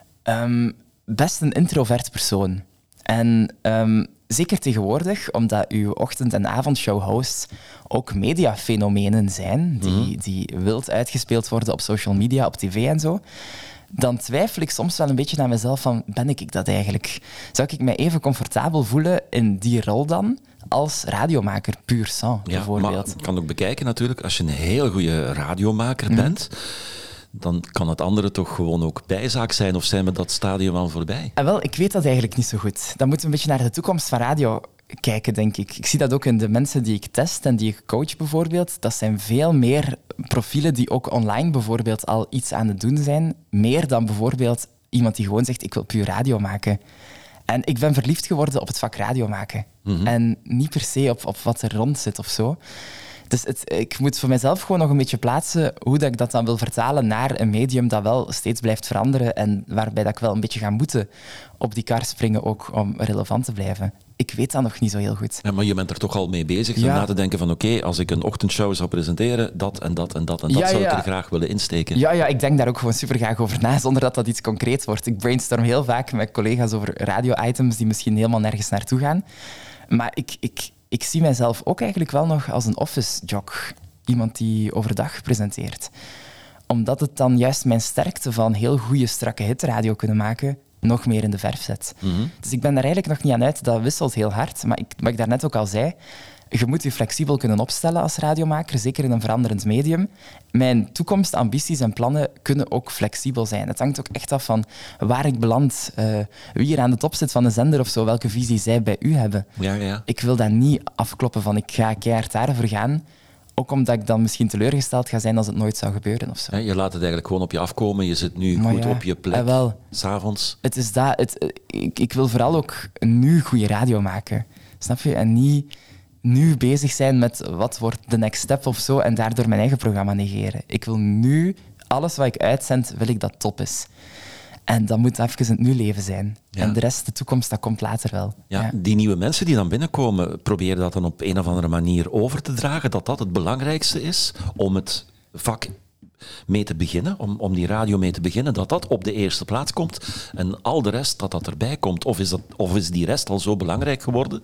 best een introvert persoon. En zeker tegenwoordig, omdat uw ochtend- en avondshow-hosts ook mediafenomenen zijn, die wild uitgespeeld worden op social media, op tv en zo, dan twijfel ik soms wel een beetje naar mezelf van, ben ik dat eigenlijk? Zou ik mij even comfortabel voelen in die rol dan, als radiomaker, puur sang, bijvoorbeeld? Maar je kan ook bekijken natuurlijk, als je een heel goede radiomaker bent, dan kan het andere toch gewoon ook bijzaak zijn, of zijn we dat stadium al voorbij? Wel, ik weet dat eigenlijk niet zo goed. Dan moeten we een beetje naar de toekomst van radio kijken, denk ik. Ik zie dat ook in de mensen die ik test en die ik coach bijvoorbeeld. Dat zijn veel meer profielen die ook online bijvoorbeeld al iets aan het doen zijn. Meer dan bijvoorbeeld iemand die gewoon zegt, ik wil puur radio maken. En ik ben verliefd geworden op het vak radio maken. Mm-hmm. En niet per se op wat er rond zit of zo. Dus ik moet voor mezelf gewoon nog een beetje plaatsen hoe dat ik dat dan wil vertalen naar een medium dat wel steeds blijft veranderen en waarbij dat ik wel een beetje ga moeten op die kar springen ook om relevant te blijven. Ik weet dat nog niet zo heel goed. Ja, maar je bent er toch al mee bezig om na te denken van oké, als ik een ochtendshow zou presenteren, dat en dat en dat en dat zou ik er graag willen insteken. Ja, ik denk daar ook gewoon super graag over na, zonder dat dat iets concreets wordt. Ik brainstorm heel vaak met collega's over radio-items die misschien helemaal nergens naartoe gaan. Maar ik zie mijzelf ook eigenlijk wel nog als een office-jock. Iemand die overdag presenteert. Omdat het dan juist mijn sterkte van heel goede, strakke hitradio kunnen maken nog meer in de verf zet. Mm-hmm. Dus ik ben daar eigenlijk nog niet aan uit. Dat wisselt heel hard. Maar wat ik daarnet ook al zei, je moet je flexibel kunnen opstellen als radiomaker, zeker in een veranderend medium. Mijn toekomstambities en plannen kunnen ook flexibel zijn. Het hangt ook echt af van waar ik beland, wie hier aan de top zit van een zender of zo, welke visie zij bij u hebben. Ja. Ik wil dat niet afkloppen van ik ga keihard daarvoor gaan. Ook omdat ik dan misschien teleurgesteld ga zijn als het nooit zou gebeuren. Of zo. Ja, je laat het eigenlijk gewoon op je afkomen. Je zit nu goed op je plek, 's avonds. Het is dat. Ik wil vooral ook nu goede radio maken. Snap je? En niet nu bezig zijn met wat wordt de next step of zo en daardoor mijn eigen programma negeren. Ik wil nu, alles wat ik uitzend, wil ik dat top is. En dat moet even het nu leven zijn. Ja. En de rest, de toekomst, dat komt later wel. Ja, die nieuwe mensen die dan binnenkomen, probeer dat dan op een of andere manier over te dragen, dat dat het belangrijkste is om het vak mee te beginnen, om die radio mee te beginnen, dat dat op de eerste plaats komt en al de rest dat erbij komt. Of is die rest al zo belangrijk geworden?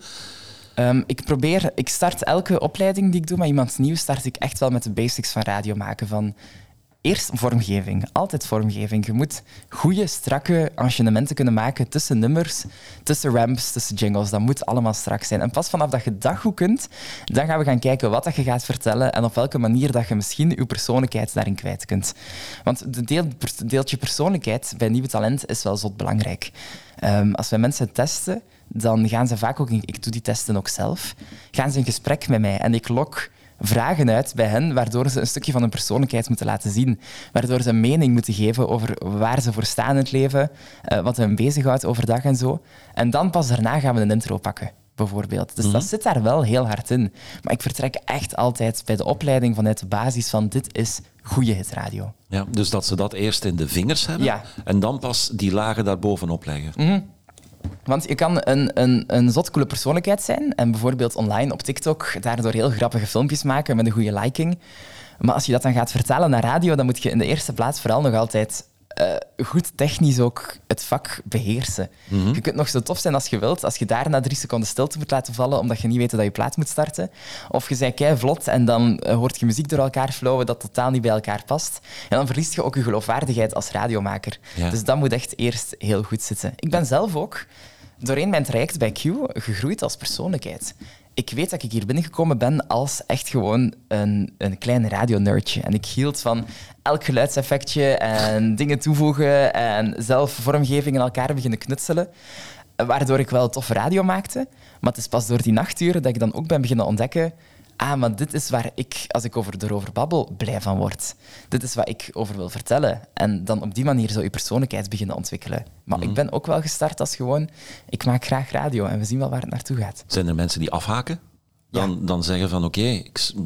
Ik start elke opleiding die ik doe met iemand nieuw, start ik echt wel met de basics van radio maken. Van eerst vormgeving, altijd vormgeving. Je moet goede, strakke enchaînementen kunnen maken tussen nummers, tussen ramps, tussen jingles. Dat moet allemaal strak zijn. En pas vanaf dat je dat goed kunt, dan gaan we gaan kijken wat dat je gaat vertellen en op welke manier dat je misschien je persoonlijkheid daarin kwijt kunt. Want het deeltje persoonlijkheid bij nieuwe talent is wel zot belangrijk. Als wij mensen testen, dan gaan ze vaak ook, ik doe die testen ook zelf, gaan ze in gesprek met mij en ik lok vragen uit bij hen, waardoor ze een stukje van hun persoonlijkheid moeten laten zien. Waardoor ze een mening moeten geven over waar ze voor staan in het leven, wat hen bezighoudt overdag en zo. En dan pas daarna gaan we een intro pakken, bijvoorbeeld. Dus dat zit daar wel heel hard in. Maar ik vertrek echt altijd bij de opleiding vanuit de basis van dit is goede hitradio. Ja, dus dat ze dat eerst in de vingers hebben en dan pas die lagen daarbovenop leggen. Mm-hmm. Want je kan een zotcoole persoonlijkheid zijn en bijvoorbeeld online op TikTok daardoor heel grappige filmpjes maken met een goede liking. Maar als je dat dan gaat vertalen naar radio, dan moet je in de eerste plaats vooral nog altijd goed technisch ook het vak beheersen. Mm-hmm. Je kunt nog zo tof zijn als je wilt, als je daarna 3 seconden stilte moet laten vallen omdat je niet weet dat je plaat moet starten. Of je bent kei vlot en dan hoort je muziek door elkaar flowen dat totaal niet bij elkaar past. En dan verliest je ook je geloofwaardigheid als radiomaker. Ja. Dus dat moet echt eerst heel goed zitten. Ik ben zelf ook doorheen mijn traject bij Q gegroeid als persoonlijkheid. Ik weet dat ik hier binnengekomen ben als echt gewoon een klein radionerdje. En ik hield van elk geluidseffectje en dingen toevoegen en zelf vormgeving in elkaar beginnen knutselen. Waardoor ik wel toffe radio maakte. Maar het is pas door die nachturen dat ik dan ook ben beginnen ontdekken maar dit is waar ik, als ik erover babbel, blij van word. Dit is wat ik over wil vertellen. En dan op die manier zo je persoonlijkheid beginnen ontwikkelen. Maar ik ben ook wel gestart als gewoon, ik maak graag radio en we zien wel waar het naartoe gaat. Zijn er mensen die afhaken? Dan zeggen van oké,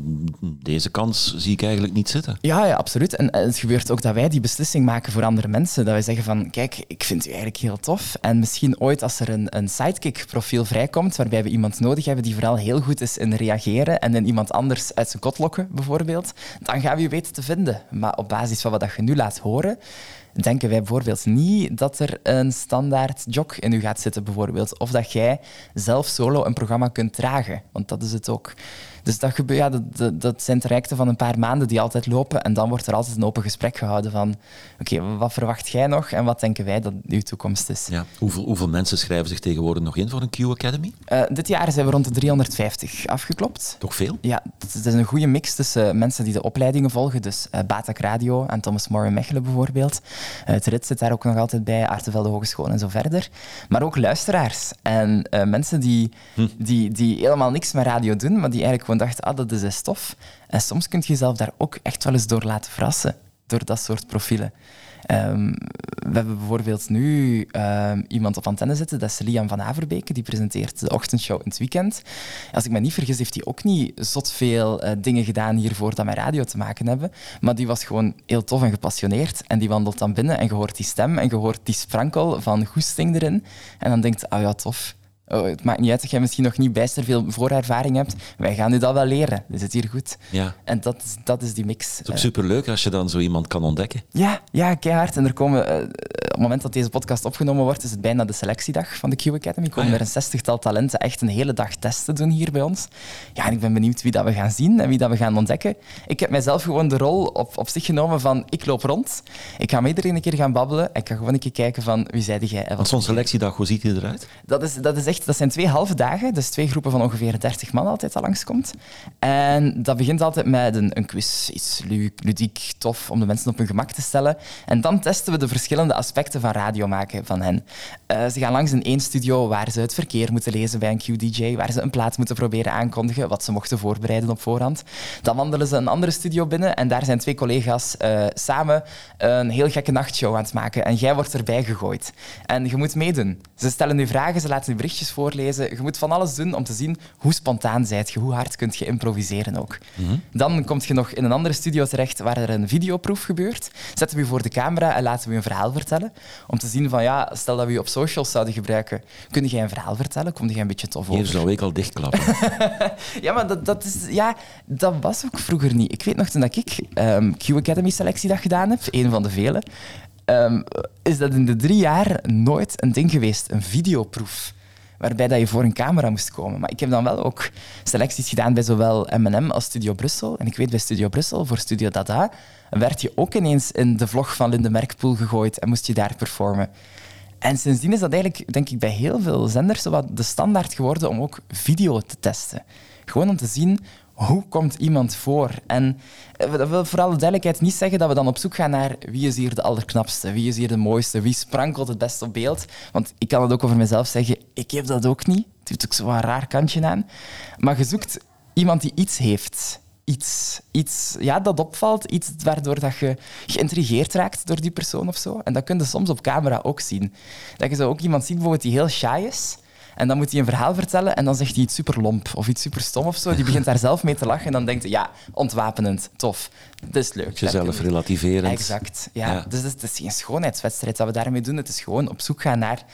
deze kans zie ik eigenlijk niet zitten. Ja, absoluut. En het gebeurt ook dat wij die beslissing maken voor andere mensen. Dat wij zeggen van, kijk, ik vind u eigenlijk heel tof. En misschien ooit als er een sidekick-profiel vrijkomt, waarbij we iemand nodig hebben die vooral heel goed is in reageren en in iemand anders uit zijn kot lokken, bijvoorbeeld, dan gaan we je weten te vinden. Maar op basis van wat je nu laat horen, denken wij bijvoorbeeld niet dat er een standaard jock in u gaat zitten, bijvoorbeeld. Of dat jij zelf solo een programma kunt dragen. Want dat is het ook. Dus dat gebeurt, dat zijn trajecten van een paar maanden die altijd lopen. En dan wordt er altijd een open gesprek gehouden van oké, wat verwacht jij nog en wat denken wij dat uw toekomst is? Ja. Hoeveel mensen schrijven zich tegenwoordig nog in voor een Q Academy? Dit jaar zijn we rond de 350 afgeklopt. Toch veel? Ja, het is een goede mix tussen mensen die de opleidingen volgen. Dus Batak Radio en Thomas More in Mechelen bijvoorbeeld. Het RIT zit daar ook nog altijd bij, Aartevelde Hogeschool en zo verder. Maar ook luisteraars en mensen die helemaal niks met radio doen, maar die eigenlijk gewoon dachten, dat is stof. En soms kun je jezelf daar ook echt wel eens door laten verrassen, door dat soort profielen. We hebben bijvoorbeeld nu iemand op antenne zitten, dat is Liam van Averbeek, die presenteert de ochtendshow in het weekend. Als ik me niet vergis, heeft hij ook niet zot veel dingen gedaan hiervoor dat met radio te maken hebben, maar die was gewoon heel tof en gepassioneerd en die wandelt dan binnen en je hoort die stem en je hoort die sprankel van goesting erin en dan denkt, ja, tof. het maakt niet uit dat jij misschien nog niet bijster veel voorervaring hebt. Wij gaan u dat wel leren. Dus het is hier goed. Ja. En dat is die mix. Het is ook superleuk als je dan zo iemand kan ontdekken. Ja, keihard. En er komen, op het moment dat deze podcast opgenomen wordt, is het bijna de selectiedag van de Q Academy. Er komen er een 60-tal talenten echt een hele dag testen doen hier bij ons. Ja, en ik ben benieuwd wie dat we gaan zien en wie dat we gaan ontdekken. Ik heb mijzelf gewoon de rol op zich genomen van ik loop rond. Ik ga met iedereen een keer gaan babbelen. Ik ga gewoon een keer kijken van wie zei jij. Want zo'n selectiedag, hoe ziet die eruit? Dat zijn 2 halve dagen, dus 2 groepen van ongeveer 30 man altijd dat langskomt. En dat begint altijd met een quiz, iets ludiek, tof, om de mensen op hun gemak te stellen. En dan testen we de verschillende aspecten van radio maken van hen. Ze gaan langs in 1 studio waar ze het verkeer moeten lezen bij een Q-DJ, waar ze een plaat moeten proberen aankondigen, wat ze mochten voorbereiden op voorhand. Dan wandelen ze een andere studio binnen en daar zijn 2 collega's samen een heel gekke nachtshow aan het maken. En jij wordt erbij gegooid. En je moet meedoen. Ze stellen nu vragen, ze laten je berichtjes voorlezen. Je moet van alles doen om te zien hoe spontaan zijt je, hoe hard kun je improviseren ook. Mm-hmm. Dan kom je nog in een andere studio terecht waar er een videoproef gebeurt. Zetten we je voor de camera en laten we je een verhaal vertellen. Om te zien van, ja, stel dat we je op socials zouden gebruiken, kun jij een verhaal vertellen? Kom jij een beetje tof over? Hier zou ik al dichtklappen. Ja, maar dat was ook vroeger niet. Ik weet nog, toen ik Q Academy selectiedag gedaan heb, een van de vele, is dat in de 3 jaar nooit een ding geweest, een videoproef, waarbij dat je voor een camera moest komen. Maar ik heb dan wel ook selecties gedaan bij zowel M&M als Studio Brussel. En ik weet, bij Studio Brussel, voor Studio Dada, werd je ook ineens in de vlog van Linde Merkpoel gegooid en moest je daar performen. En sindsdien is dat eigenlijk, denk ik, bij heel veel zenders zo wat de standaard geworden om ook video te testen. Gewoon om te zien, hoe komt iemand voor? En dat wil voor alle duidelijkheid niet zeggen dat we dan op zoek gaan naar wie is hier de allerknapste, wie is hier de mooiste, wie sprankelt het best op beeld. Want ik kan het ook over mezelf zeggen, ik heb dat ook niet. Het heeft ook zo'n raar kantje aan. Maar je zoekt iemand die iets heeft. Iets dat opvalt, iets waardoor dat je geïntrigeerd raakt door die persoon of zo. En dat kun je soms op camera ook zien. Dat je zo ook iemand ziet bijvoorbeeld die heel shy is. En dan moet hij een verhaal vertellen en dan zegt hij iets super lomp of iets super stom of zo. Die begint daar zelf mee te lachen en dan denkt hij, ja, ontwapenend, tof. Dat is leuk. Jezelf relativerend. Exact, ja. Dus het is geen schoonheidswedstrijd dat we daarmee doen. Het is gewoon op zoek gaan naar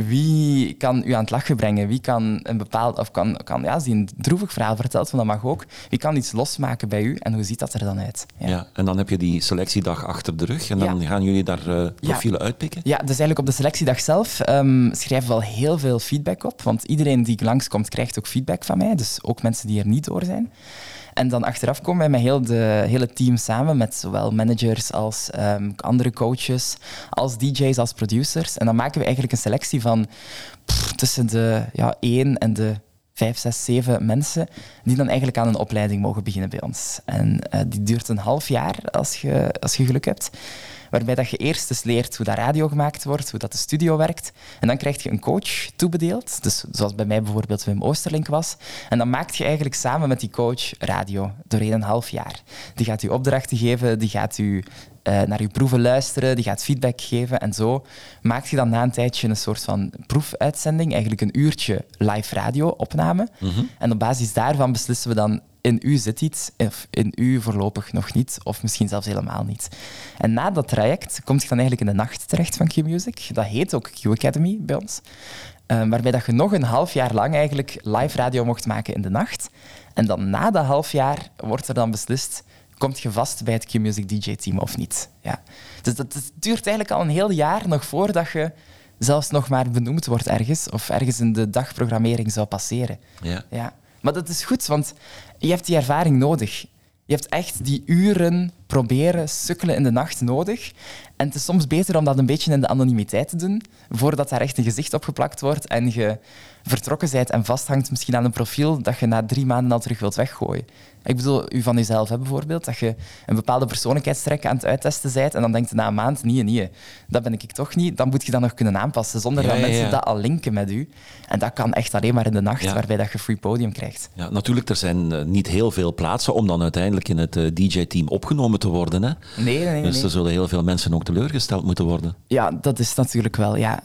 wie kan u aan het lachen brengen, wie kan een bepaald, of kan als die een droevig verhaal vertelt, van dat mag ook, wie kan iets losmaken bij u en hoe ziet dat er dan uit? Ja, en dan heb je die selectiedag achter de rug en dan gaan jullie daar profielen uitpikken? Ja, dus eigenlijk op de selectiedag zelf schrijven we al heel veel feedback op, want iedereen die langskomt krijgt ook feedback van mij, dus ook mensen die er niet door zijn. En dan achteraf komen wij met hele team samen, met zowel managers als andere coaches, als DJ's, als producers. En dan maken we eigenlijk een selectie van tussen de 1 en de 5, 6, 7 mensen die dan eigenlijk aan een opleiding mogen beginnen bij ons. En die duurt een half jaar als je geluk hebt. Waarbij dat je eerst eens leert hoe dat radio gemaakt wordt, hoe dat de studio werkt. En dan krijg je een coach toebedeeld. Dus zoals bij mij bijvoorbeeld Wim Oosterlink was. En dan maak je eigenlijk samen met die coach radio doorheen een half jaar. Die gaat u opdrachten geven, die gaat u naar uw proeven luisteren, die gaat feedback geven. En zo maak je dan na een tijdje een soort van proefuitzending, eigenlijk een uurtje live radio-opname. Mm-hmm. En op basis daarvan beslissen we dan, in u zit iets, of in u voorlopig nog niet, of misschien zelfs helemaal niet. En na dat traject kom je dan eigenlijk in de nacht terecht van Q-Music. Dat heet ook Q Academy bij ons. Waarbij dat je nog een half jaar lang eigenlijk live radio mocht maken in de nacht. En dan na dat half jaar wordt er dan beslist, komt je vast bij het Q-Music DJ-team of niet. Ja. Dus dat duurt eigenlijk al een heel jaar nog voordat je zelfs nog maar benoemd wordt ergens, of ergens in de dagprogrammering zou passeren. Ja. Maar dat is goed, want je hebt die ervaring nodig. Je hebt echt die uren proberen sukkelen in de nacht nodig. En het is soms beter om dat een beetje in de anonimiteit te doen, voordat daar echt een gezicht op geplakt wordt en je vertrokken bent en vasthangt misschien aan een profiel dat je na 3 maanden al terug wilt weggooien. Ik bedoel, u van uzelf bijvoorbeeld, dat je een bepaalde persoonlijkheidstrek aan het uittesten bent en dan denkt je na een maand, nee, dat ben ik toch niet. Dan moet je dat nog kunnen aanpassen, zonder dat mensen dat al linken met u. En dat kan echt alleen maar in de nacht, waarbij dat je free podium krijgt. Ja, natuurlijk, er zijn niet heel veel plaatsen om dan uiteindelijk in het DJ-team opgenomen te worden. Hè? Nee. Dus er zullen heel veel mensen ook teleurgesteld moeten worden. Ja, dat is natuurlijk wel, ja.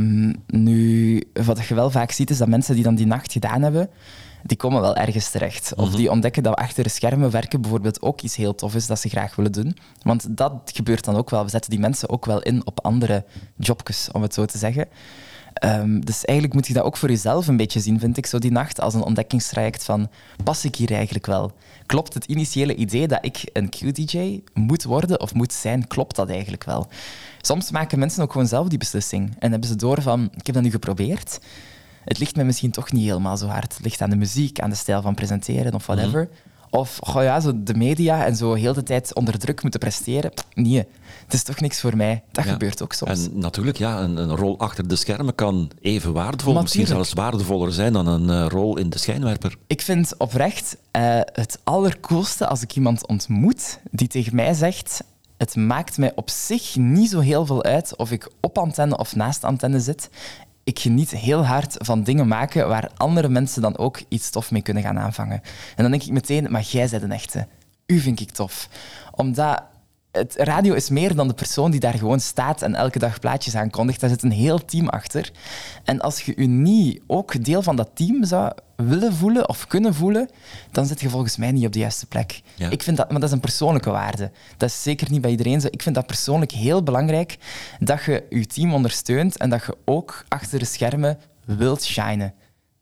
Nu, wat je wel vaak ziet, is dat mensen die dan die nacht gedaan hebben, die komen wel ergens terecht. Of die ontdekken dat we achter de schermen werken bijvoorbeeld ook iets heel tof is dat ze graag willen doen. Want dat gebeurt dan ook wel. We zetten die mensen ook wel in op andere jobjes, om het zo te zeggen. Dus eigenlijk moet je dat ook voor jezelf een beetje zien, vind ik, zo die nacht, als een ontdekkingstraject van, pas ik hier eigenlijk wel? Klopt het initiële idee dat ik een Q-DJ moet worden of moet zijn, klopt dat eigenlijk wel? Soms maken mensen ook gewoon zelf die beslissing en hebben ze door van, ik heb dat nu geprobeerd, het ligt me misschien toch niet helemaal zo hard. Het ligt aan de muziek, aan de stijl van presenteren of whatever. Of zo de media en zo heel de tijd onder druk moeten presteren. Nee, het is toch niks voor mij. Dat gebeurt ook soms. En natuurlijk, een rol achter de schermen kan even waardevol, misschien zelfs waardevoller zijn dan een rol in de schijnwerper. Ik vind oprecht het allercoolste als ik iemand ontmoet die tegen mij zegt, het maakt mij op zich niet zo heel veel uit of ik op antenne of naast antenne zit. Ik geniet heel hard van dingen maken waar andere mensen dan ook iets tof mee kunnen gaan aanvangen. En dan denk ik meteen, maar jij bent een echte. U vind ik tof. Omdat het radio is meer dan de persoon die daar gewoon staat en elke dag plaatjes aankondigt. Daar zit een heel team achter. En als je je niet ook deel van dat team zou willen voelen of kunnen voelen, dan zit je volgens mij niet op de juiste plek. Ja. Ik vind dat, maar dat is een persoonlijke waarde. Dat is zeker niet bij iedereen zo. Ik vind dat persoonlijk heel belangrijk, dat je je team ondersteunt en dat je ook achter de schermen wilt shinen.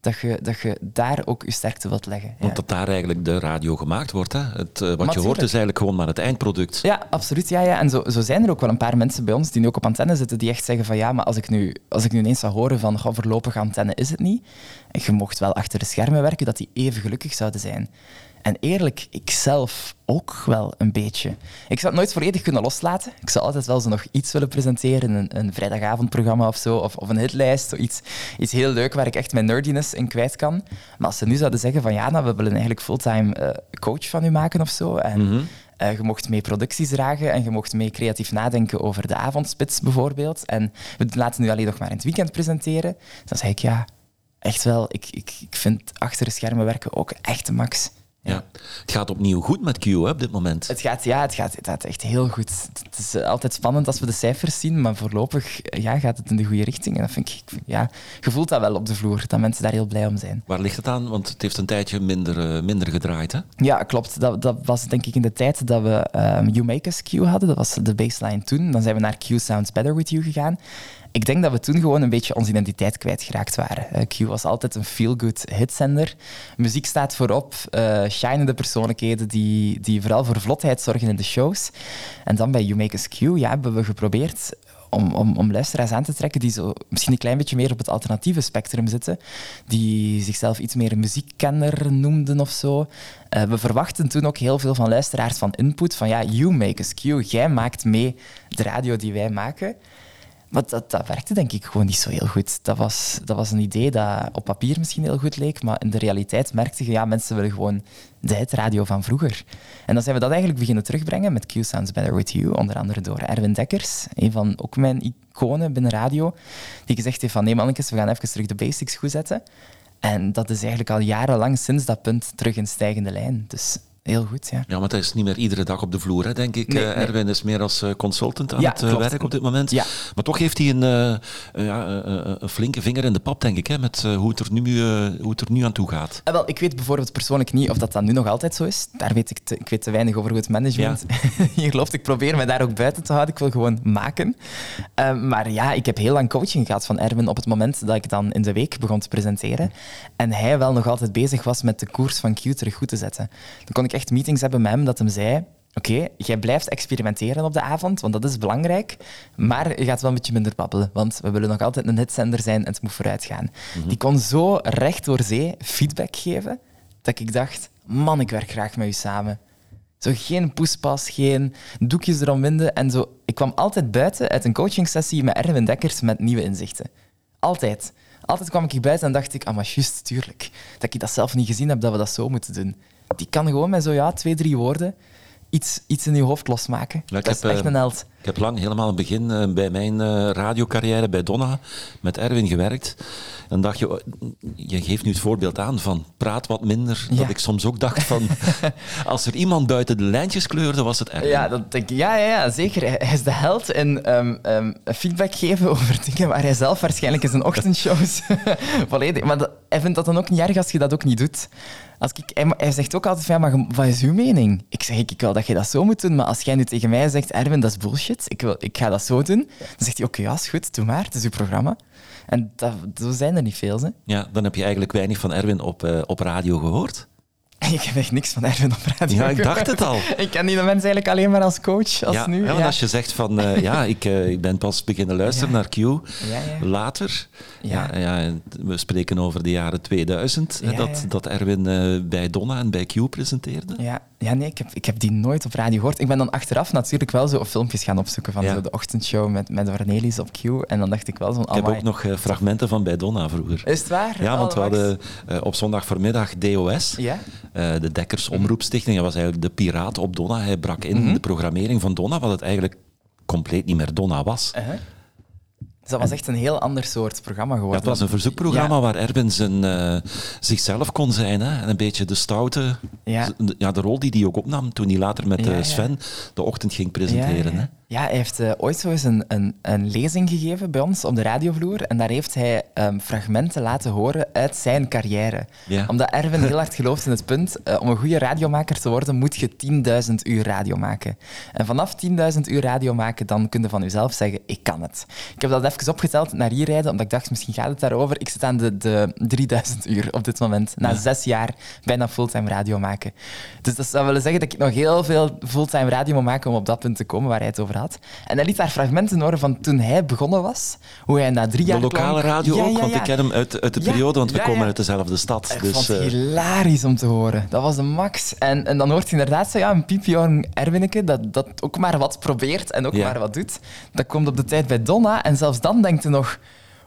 Dat je daar ook je sterkte wilt leggen. Want dat daar eigenlijk de radio gemaakt wordt. Hè? Wat je hoort is eigenlijk gewoon maar het eindproduct. Ja, absoluut. Ja. En zo zijn er ook wel een paar mensen bij ons die nu ook op antenne zitten, die echt zeggen van ja, maar als ik nu ineens zou horen van voorlopig antenne is het niet, en je mocht wel achter de schermen werken, dat die even gelukkig zouden zijn. En eerlijk, ik zelf ook wel een beetje. Ik zou het nooit volledig kunnen loslaten. Ik zou altijd wel zo nog iets willen presenteren, een vrijdagavondprogramma of zo, of een hitlijst, iets heel leuk waar ik echt mijn nerdiness in kwijt kan. Maar als ze nu zouden zeggen van ja, nou, we willen eigenlijk fulltime coach van u maken of zo, en je mocht mee producties dragen en je mocht mee creatief nadenken over de avondspits bijvoorbeeld, en we laten nu alleen nog maar in het weekend presenteren, dan zeg ik ja, echt wel, ik vind achter de schermen werken ook echt de max. Ja. Het gaat opnieuw goed met Q hè, op dit moment. Het gaat echt heel goed. Het is altijd spannend als we de cijfers zien, maar voorlopig gaat het in de goede richting. En dat vind ik, je voelt dat wel op de vloer, dat mensen daar heel blij om zijn. Waar ligt het aan? Want het heeft een tijdje minder gedraaid, hè? Ja, klopt. Dat was denk ik in de tijd dat we You Make Us Q hadden. Dat was de baseline toen. Dan zijn we naar Q Sounds Better With You gegaan. Ik denk dat we toen gewoon een beetje onze identiteit kwijtgeraakt waren. Q was altijd een feel-good hitzender. Muziek staat voorop, shinende persoonlijkheden die vooral voor vlotheid zorgen in de shows. En dan bij You Make Us Q hebben we geprobeerd om luisteraars aan te trekken die zo misschien een klein beetje meer op het alternatieve spectrum zitten, die zichzelf iets meer een muziekkenner noemden of zo. We verwachten toen ook heel veel van luisteraars van input, van You Make Us Q, jij maakt mee de radio die wij maken. Maar dat werkte denk ik gewoon niet zo heel goed. Dat was een idee dat op papier misschien heel goed leek, maar in de realiteit merkte je, mensen willen gewoon de hitradio van vroeger. En dan zijn we dat eigenlijk beginnen terugbrengen met Q Sounds Better With You, onder andere door Erwin Dekkers, een van ook mijn iconen binnen radio, die gezegd heeft van nee mannetjes, we gaan even terug de basics goed zetten. En dat is eigenlijk al jarenlang sinds dat punt terug in stijgende lijn. Dus heel goed, ja. Ja, maar hij is niet meer iedere dag op de vloer, hè, denk ik. Nee. Erwin is meer als consultant aan het klopt. werk op dit moment. Ja. Maar toch heeft hij een flinke vinger in de pap, denk ik, hè, met hoe het er nu aan toe gaat. Wel, ik weet bijvoorbeeld persoonlijk niet of dat nu nog altijd zo is. Daar weet ik weet te weinig over goed management. Ja. Hier geloof ik probeer me daar ook buiten te houden. Ik wil gewoon maken. Maar ja, ik heb heel lang coaching gehad van Erwin op het moment dat ik dan in de week begon te presenteren. En hij wel nog altijd bezig was met de koers van Q terug goed te zetten. Dan kon ik echt meetings hebben met hem dat hem zei, oké, jij blijft experimenteren op de avond, want dat is belangrijk, maar je gaat wel een beetje minder babbelen, want we willen nog altijd een hitzender zijn en het moet vooruit gaan. Die kon zo recht door zee feedback geven, dat ik dacht, man, ik werk graag met u samen. Zo geen poespas, geen doekjes erom winden. En zo. Ik kwam altijd buiten uit een coachingsessie met Erwin Dekkers met nieuwe inzichten. Altijd. Altijd kwam ik buiten en dacht ik, maar juist, tuurlijk, dat ik dat zelf niet gezien heb, dat we dat zo moeten doen. Die kan gewoon met 2-3 woorden iets in je hoofd losmaken. Ja, dat is echt een held. Ik heb lang, helemaal in het begin, bij mijn radiocarrière bij Donna, met Erwin gewerkt. Dan dacht je, je geeft nu het voorbeeld aan van praat wat minder. Ja. Dat ik soms ook dacht van, als er iemand buiten de lijntjes kleurde, was het Erwin. Ja, dat denk ik. Ja, zeker. Hij is de held in feedback geven over dingen waar hij zelf waarschijnlijk in zijn ochtendshows volledig... Maar hij vindt dat dan ook niet erg als je dat ook niet doet. Hij zegt ook altijd van, maar wat is uw mening? Ik zeg, ik wil dat je dat zo moet doen, maar als jij nu tegen mij zegt, Erwin, dat is bullshit, ik ga dat zo doen, dan zegt hij, oké, ja, is goed, doe maar, het is uw programma. En zo zijn er niet veel. Hè? Ja, dan heb je eigenlijk weinig van Erwin op radio gehoord. Ik heb echt niks van Erwin op radio. Ja, ik dacht het al. Ik ken die mensen eigenlijk alleen maar als coach, als nu. Ja, want als je zegt van, ik ben pas beginnen luisteren naar Q, later. Ja. We spreken over de jaren 2000, dat Erwin bij Donna en bij Q presenteerde. Ja, nee, ik heb die nooit op radio gehoord. Ik ben dan achteraf natuurlijk wel zo filmpjes gaan opzoeken van zo de ochtendshow met Cornelis op Q. En dan dacht ik wel zo... Ik heb ook nog fragmenten van bij Donna vroeger. Is het waar? Ja, want we hadden op zondag voormiddag DOS, de Dekkers Omroepstichting. Dat was eigenlijk de piraat op Donna. Hij brak in de programmering van Donna, wat het eigenlijk compleet niet meer Donna was. Dus dat was echt een heel ander soort programma geworden. Ja, het was een verzoekprogramma waar Erwin zichzelf kon zijn. Hè? En een beetje de stoute... de rol die hij ook opnam toen hij later met Sven de ochtend ging presenteren. Hè? Ja, hij heeft ooit zo eens een lezing gegeven bij ons op de radiovloer. En daar heeft hij fragmenten laten horen uit zijn carrière. Ja. Omdat Erwin heel hard gelooft in het punt, om een goede radiomaker te worden, moet je 10.000 uur radio maken. En vanaf 10.000 uur radio maken, dan kun je van jezelf zeggen, ik kan het. Ik heb dat even opgeteld naar hier rijden, omdat ik dacht, misschien gaat het daarover. Ik zit aan de 3.000 uur op dit moment. Na 6 jaar bijna fulltime radio maken. Dus dat zou willen zeggen dat ik nog heel veel fulltime radio moet maken om op dat punt te komen waar hij het over had. En hij liet daar fragmenten horen van toen hij begonnen was, hoe hij na 3 jaar de lokale radio ook, want ik ken hem uit de periode, want we komen uit dezelfde stad. Ik vond het hilarisch om te horen. Dat was de max. En dan hoort je inderdaad zo, een piepjong Erwinneke, dat ook maar wat probeert en ook maar wat doet. Dat komt op de tijd bij Donna en zelfs dan denkt hij nog...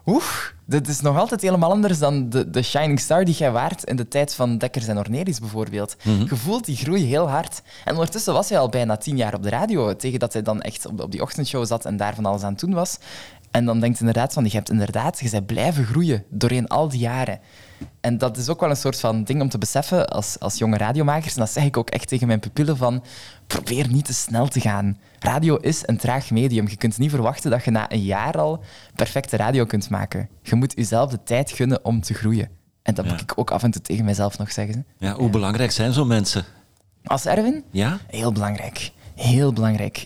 dit is nog altijd helemaal anders dan de shining star die jij waart in de tijd van Dekkers en Cornelis bijvoorbeeld. Je voelt die groei heel hard. En ondertussen was hij al bijna 10 jaar op de radio, tegen dat hij dan echt op die ochtendshow zat en daar van alles aan het doen was. En dan denkt hij inderdaad van, je bent blijven groeien doorheen al die jaren. En dat is ook wel een soort van ding om te beseffen als jonge radiomakers. En dat zeg ik ook echt tegen mijn pupillen van, probeer niet te snel te gaan. Radio is een traag medium. Je kunt niet verwachten dat je na een jaar al perfecte radio kunt maken. Je moet jezelf de tijd gunnen om te groeien. En dat moet ik ook af en toe tegen mezelf nog zeggen. Ja, hoe belangrijk zijn zo'n mensen? Als Erwin? Ja? Heel belangrijk. Heel belangrijk.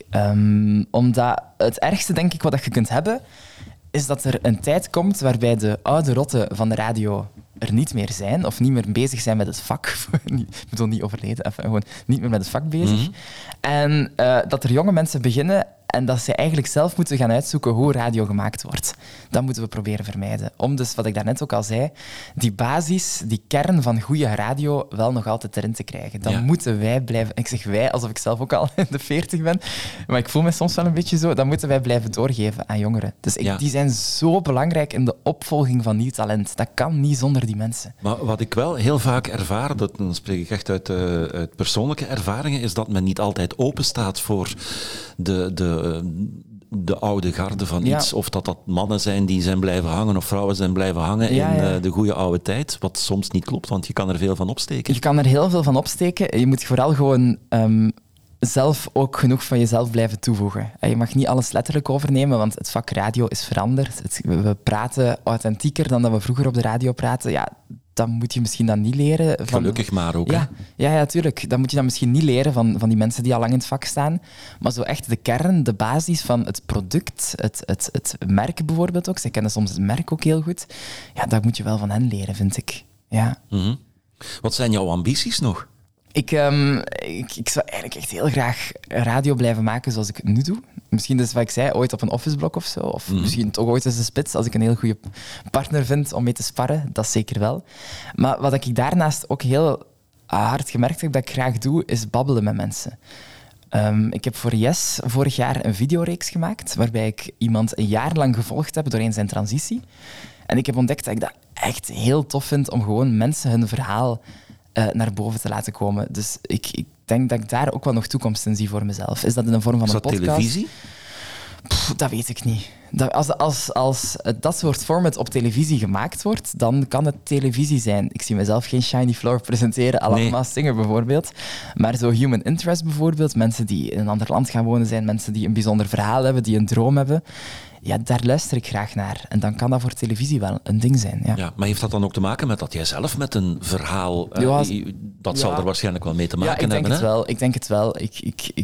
Omdat het ergste, denk ik, wat je kunt hebben, is dat er een tijd komt waarbij de oude rotten van de radio er niet meer zijn, of niet meer bezig zijn met het vak. Ik bedoel, niet overleden, gewoon niet meer met het vak bezig. En dat er jonge mensen beginnen en dat ze eigenlijk zelf moeten gaan uitzoeken hoe radio gemaakt wordt. Dat moeten we proberen vermijden. Om dus, wat ik daarnet ook al zei, die basis, die kern van goede radio wel nog altijd erin te krijgen. Dan moeten wij blijven... Ik zeg wij, alsof ik zelf ook al in de 40 ben, maar ik voel me soms wel een beetje zo. Dan moeten wij blijven doorgeven aan jongeren. Dus die zijn zo belangrijk in de opvolging van nieuw talent. Dat kan niet zonder die mensen. Maar wat ik wel heel vaak ervaar, dan spreek ik echt uit persoonlijke ervaringen, is dat men niet altijd open staat voor de oude garde van iets. Of dat mannen zijn die zijn blijven hangen of vrouwen zijn blijven hangen in de goede oude tijd. Wat soms niet klopt, want je kan er veel van opsteken. Je kan er heel veel van opsteken. Je moet vooral gewoon zelf ook genoeg van jezelf blijven toevoegen. Je mag niet alles letterlijk overnemen, want het vak radio is veranderd. We praten authentieker dan dat we vroeger op de radio praten. Ja, dat moet je misschien dan niet leren. Gelukkig maar ook. Ja, tuurlijk. Dan moet je dat misschien niet leren van die mensen die al lang in het vak staan. Maar zo echt de kern, de basis van het product, het merk bijvoorbeeld ook. Zij kennen soms het merk ook heel goed. Ja, dat moet je wel van hen leren, vind ik. Ja. Mm-hmm. Wat zijn jouw ambities nog? Ik zou eigenlijk echt heel graag radio blijven maken zoals ik het nu doe. Misschien dus wat ik zei, ooit op een officeblok of zo. Of misschien toch ooit eens de spits, als ik een heel goede partner vind om mee te sparren. Dat zeker wel. Maar wat ik daarnaast ook heel hard gemerkt heb dat ik graag doe, is babbelen met mensen. Ik heb voor Yes vorig jaar een videoreeks gemaakt, waarbij ik iemand een jaar lang gevolgd heb doorheen zijn transitie. En ik heb ontdekt dat ik dat echt heel tof vind om gewoon mensen hun verhaal naar boven te laten komen. Dus ik denk dat ik daar ook wel nog toekomst in zie voor mezelf. Is dat in de vorm van een podcast? Is dat televisie? Dat weet ik niet. Als dat soort format op televisie gemaakt wordt, dan kan het televisie zijn. Ik zie mezelf geen Shiny Floor presenteren, à la Maas Singer bijvoorbeeld. Maar zo human interest bijvoorbeeld, mensen die in een ander land gaan wonen zijn, mensen die een bijzonder verhaal hebben, die een droom hebben, ja, daar luister ik graag naar. En dan kan dat voor televisie wel een ding zijn. Ja, maar heeft dat dan ook te maken met dat jij zelf met een verhaal... dat zal er waarschijnlijk wel mee te maken hebben, Ik denk het wel.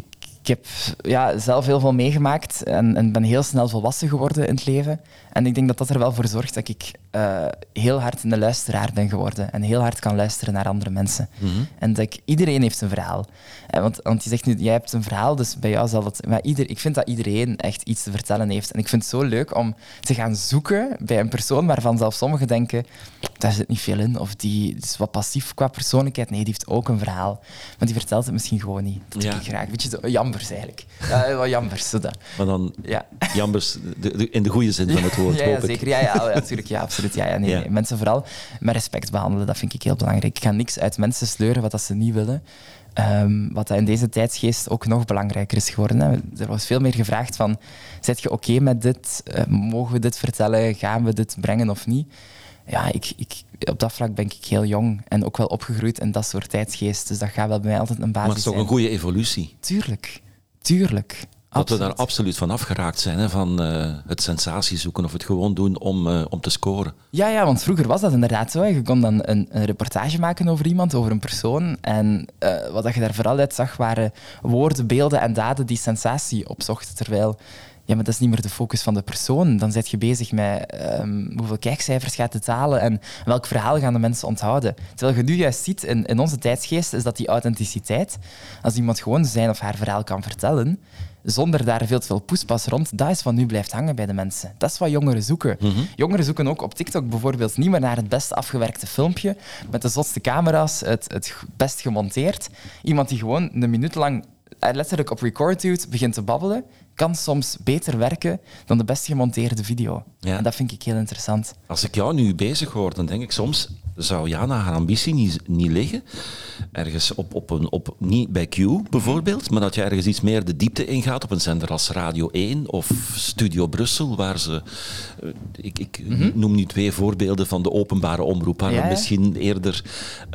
Ik heb zelf heel veel meegemaakt en ben heel snel volwassen geworden in het leven. En ik denk dat dat er wel voor zorgt dat ik heel hard een luisteraar ben geworden en heel hard kan luisteren naar andere mensen. En dat iedereen heeft een verhaal. Want je zegt nu, jij hebt een verhaal, dus bij jou zal het... Maar ik vind dat iedereen echt iets te vertellen heeft. En ik vind het zo leuk om te gaan zoeken bij een persoon waarvan zelfs sommigen denken, daar zit niet veel in, of die is wat passief qua persoonlijkheid. Nee, die heeft ook een verhaal. Maar die vertelt het misschien gewoon niet. Dat doe ik graag. Weet je, zo, jambers eigenlijk. Wat jambers. Zodat. Maar dan jambers in de goede zin van het woord, hoop ik. Zeker. Ja, natuurlijk. Ja, absoluut. Nee. Mensen vooral met respect behandelen, dat vind ik heel belangrijk. Ik ga niks uit mensen sleuren wat dat ze niet willen. Wat in deze tijdsgeest ook nog belangrijker is geworden. Hè. Er was veel meer gevraagd van, zit je oké met dit? Mogen we dit vertellen? Gaan we dit brengen of niet? Ja, op dat vlak ben ik heel jong en ook wel opgegroeid in dat soort tijdsgeest. Dus dat gaat wel bij mij altijd een basis zijn. Maar het is toch een goede evolutie? Tuurlijk. Dat we daar absoluut van afgeraakt zijn, hè? Van het sensatie zoeken of het gewoon doen om te scoren. Ja, want vroeger was dat inderdaad zo. Hè. Je kon dan een reportage maken over iemand, over een persoon. En wat je daar vooral uit zag, waren woorden, beelden en daden die sensatie opzochten. Terwijl, ja, maar dat is niet meer de focus van de persoon. Dan zit je bezig met hoeveel kijkcijfers gaat het halen en welk verhaal gaan de mensen onthouden. Terwijl je nu juist ziet in onze tijdsgeest, is dat die authenticiteit, als iemand gewoon zijn of haar verhaal kan vertellen, zonder daar veel te veel poespas rond, dat is wat nu blijft hangen bij de mensen. Dat is wat jongeren zoeken. Jongeren zoeken ook op TikTok bijvoorbeeld niet meer naar het best afgewerkte filmpje, met de zotste camera's, het best gemonteerd. Iemand die gewoon een minuut lang letterlijk op record doet, begint te babbelen, kan soms beter werken dan de best gemonteerde video. Ja. En dat vind ik heel interessant. Als ik jou nu bezig hoor, dan denk ik soms, zou Jana haar ambitie niet liggen? Ergens niet bij Q bijvoorbeeld, maar dat je ergens iets meer de diepte ingaat op een zender als Radio 1 of Studio Brussel, waar ze... Ik noem nu 2 voorbeelden van de openbare omroep, waar we misschien eerder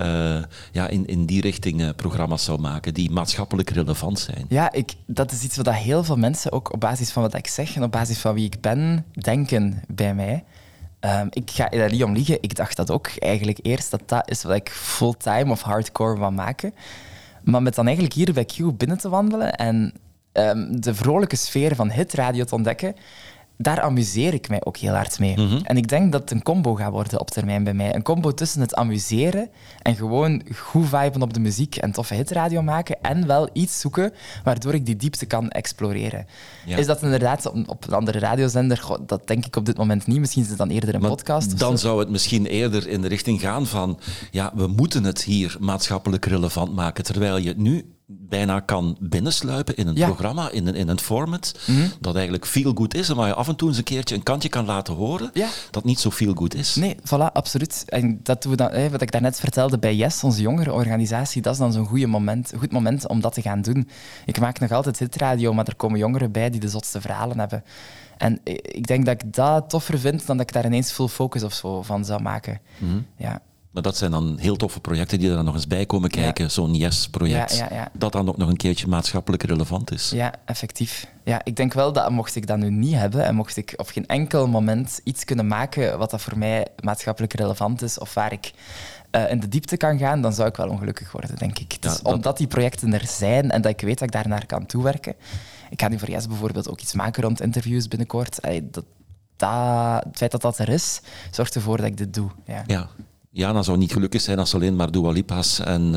in die richting programma's zou maken die maatschappelijk relevant zijn. Ja, dat is iets wat heel veel mensen ook op basis van wat ik zeg en op basis van wie ik ben, denken bij mij. Ik ga er niet om liegen. Ik dacht dat ook eigenlijk eerst dat is wat ik fulltime of hardcore wil maken. Maar met dan eigenlijk hier bij Q binnen te wandelen en de vrolijke sfeer van hitradio te ontdekken, daar amuseer ik mij ook heel hard mee. En ik denk dat het een combo gaat worden op termijn bij mij. Een combo tussen het amuseren en gewoon goed viben op de muziek en toffe hitradio maken en wel iets zoeken waardoor ik die diepte kan exploreren. Ja. Is dat inderdaad op een andere radiozender? Goh, dat denk ik op dit moment niet. Misschien is het dan eerder een podcast. Dan zou het misschien eerder in de richting gaan van we moeten het hier maatschappelijk relevant maken, terwijl je het nu bijna kan binnensluipen in een programma, in een format, dat eigenlijk feel good is, en waar je af en toe eens een keertje een kantje kan laten horen, dat niet zo feel good is. Nee, voilà, absoluut. En dat doen we dan, wat ik daarnet vertelde bij Yes, onze jongerenorganisatie, dat is dan zo'n goed moment om dat te gaan doen. Ik maak nog altijd hitradio, maar er komen jongeren bij die de zotste verhalen hebben. En ik denk dat ik dat toffer vind dan dat ik daar ineens full focus of zo van zou maken. Ja. Maar dat zijn dan heel toffe projecten die er dan nog eens bij komen kijken. Zo'n Yes-project. Dat dan ook nog een keertje maatschappelijk relevant is. Ja, effectief. Ja, ik denk wel dat mocht ik dat nu niet hebben en mocht ik op geen enkel moment iets kunnen maken wat dat voor mij maatschappelijk relevant is of waar ik in de diepte kan gaan, dan zou ik wel ongelukkig worden, denk ik. Dus omdat die projecten er zijn en dat ik weet dat ik daarnaar kan toewerken. Ik ga nu voor Yes bijvoorbeeld ook iets maken rond interviews binnenkort. Het feit dat dat er is, zorgt ervoor dat ik dit doe. Ja. Jana zou niet gelukkig zijn als ze alleen maar Dua Lipa's en...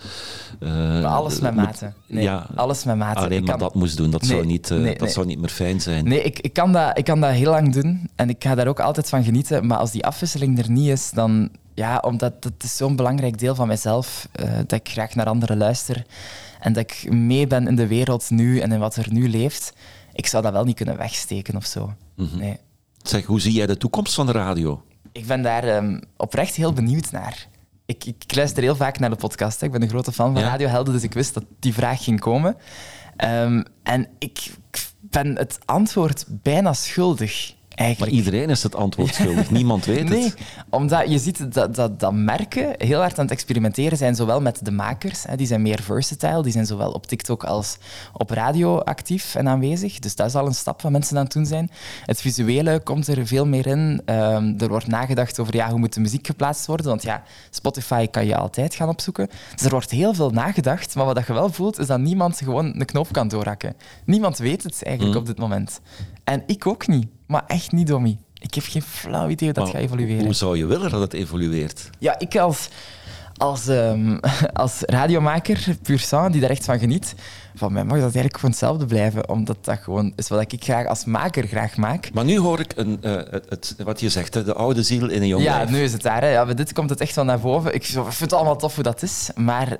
alles met mate. Alles met mate. Alleen maar dat moest doen. Dat zou niet meer fijn zijn. Nee, ik kan dat heel lang doen. En ik ga daar ook altijd van genieten. Maar als die afwisseling er niet is, dan... Ja, omdat dat is zo'n belangrijk deel van mijzelf, dat ik graag naar anderen luister. En dat ik mee ben in de wereld nu en in wat er nu leeft. Ik zou dat wel niet kunnen wegsteken of zo. Nee. Zeg, hoe zie jij de toekomst van de radio? Ik ben daar oprecht heel benieuwd naar. Ik luister heel vaak naar de podcast. Hè. Ik ben een grote fan van Radio Helden, dus ik wist dat die vraag ging komen. En ik ben het antwoord bijna schuldig. Eigenlijk. Maar iedereen is het antwoord schuldig. Niemand weet het. Nee, omdat je ziet dat merken heel hard aan het experimenteren zijn, zowel met de makers, die zijn meer versatile, die zijn zowel op TikTok als op radio actief en aanwezig. Dus dat is al een stap wat mensen aan het doen zijn. Het visuele komt er veel meer in. Er wordt nagedacht over hoe moet de muziek geplaatst worden, want Spotify kan je altijd gaan opzoeken. Dus er wordt heel veel nagedacht, maar wat je wel voelt, is dat niemand gewoon een knop kan doorhakken. Niemand weet het eigenlijk op dit moment. En ik ook niet. Maar echt niet, Dommy. Ik heb geen flauw idee hoe dat gaat evolueren. Hoe zou je willen dat het evolueert? Ja, ik als radiomaker, puur sang, die daar echt van geniet, van mij mag dat eigenlijk gewoon hetzelfde blijven, omdat dat gewoon is wat ik graag als maker graag maak. Maar nu hoor ik wat je zegt, de oude ziel in een jong lijf. Ja, nu is het daar. Hè. Ja, bij dit komt het echt wel naar boven. Ik vind het allemaal tof hoe dat is, maar...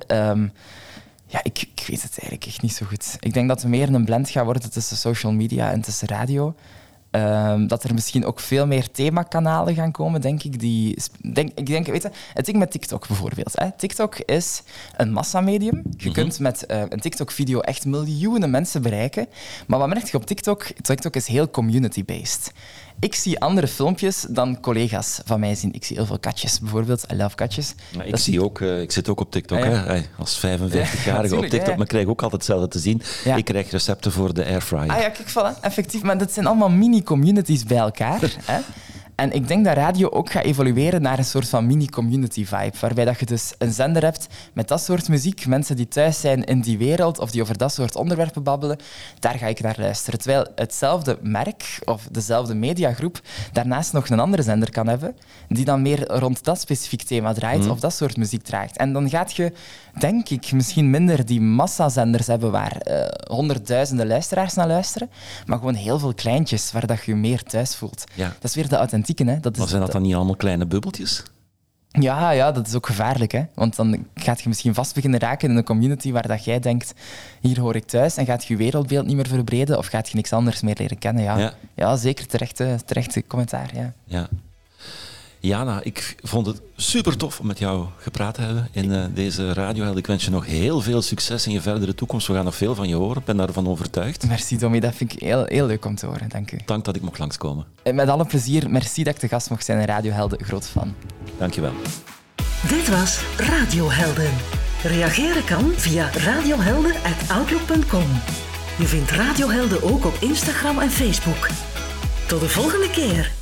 ik weet het eigenlijk echt niet zo goed. Ik denk dat er meer een blend gaat worden tussen social media en tussen radio. Dat er misschien ook veel meer themakanalen gaan komen, denk ik. Weet je, het ding met TikTok bijvoorbeeld. TikTok is een massamedium. Je kunt met een TikTok-video echt miljoenen mensen bereiken. Maar wat merk je op TikTok? TikTok is heel community-based. Ik zie andere filmpjes dan collega's van mij zien. Ik zie heel veel katjes, bijvoorbeeld. I love katjes. Ja, ik zit ook op TikTok, als 45-jarige op TikTok, maar ik krijg ook altijd hetzelfde te zien. Ja. Ik krijg recepten voor de airfryer. Ja, kijk, voilà, effectief. Maar dat zijn allemaal mini-communities bij elkaar. Hè? En ik denk dat radio ook gaat evolueren naar een soort van mini-community-vibe, waarbij dat je dus een zender hebt met dat soort muziek, mensen die thuis zijn in die wereld of die over dat soort onderwerpen babbelen, daar ga ik naar luisteren. Terwijl hetzelfde merk of dezelfde mediagroep daarnaast nog een andere zender kan hebben, die dan meer rond dat specifiek thema draait of dat soort muziek draagt. En dan gaat je, denk ik, misschien minder die massazenders hebben waar honderdduizenden luisteraars naar luisteren, maar gewoon heel veel kleintjes waar dat je meer thuis voelt. Ja. Dat is weer de authentieke. Hè? Maar zijn dat dan niet allemaal kleine bubbeltjes? Ja, dat is ook gevaarlijk. Hè? Want dan gaat je misschien vast beginnen raken in een community waar dat jij denkt, hier hoor ik thuis, en gaat je wereldbeeld niet meer verbreden of gaat je niks anders meer leren kennen. Ja, zeker terechte commentaar. Ja. Jana, ik vond het super tof om met jou gepraat te hebben in deze radioheld. Ik wens je nog heel veel succes in je verdere toekomst. We gaan nog veel van je horen. Ik ben daarvan overtuigd. Merci, Dommy. Dat vind ik heel, heel leuk om te horen. Dank u. Dank dat ik mocht langskomen. Met alle plezier. Merci dat ik te gast mocht zijn in Radiohelden. Groot fan. Dank je wel. Dit was Radiohelden. Reageren kan via radiohelden@outlook.com. Je vindt Radiohelden ook op Instagram en Facebook. Tot de volgende keer.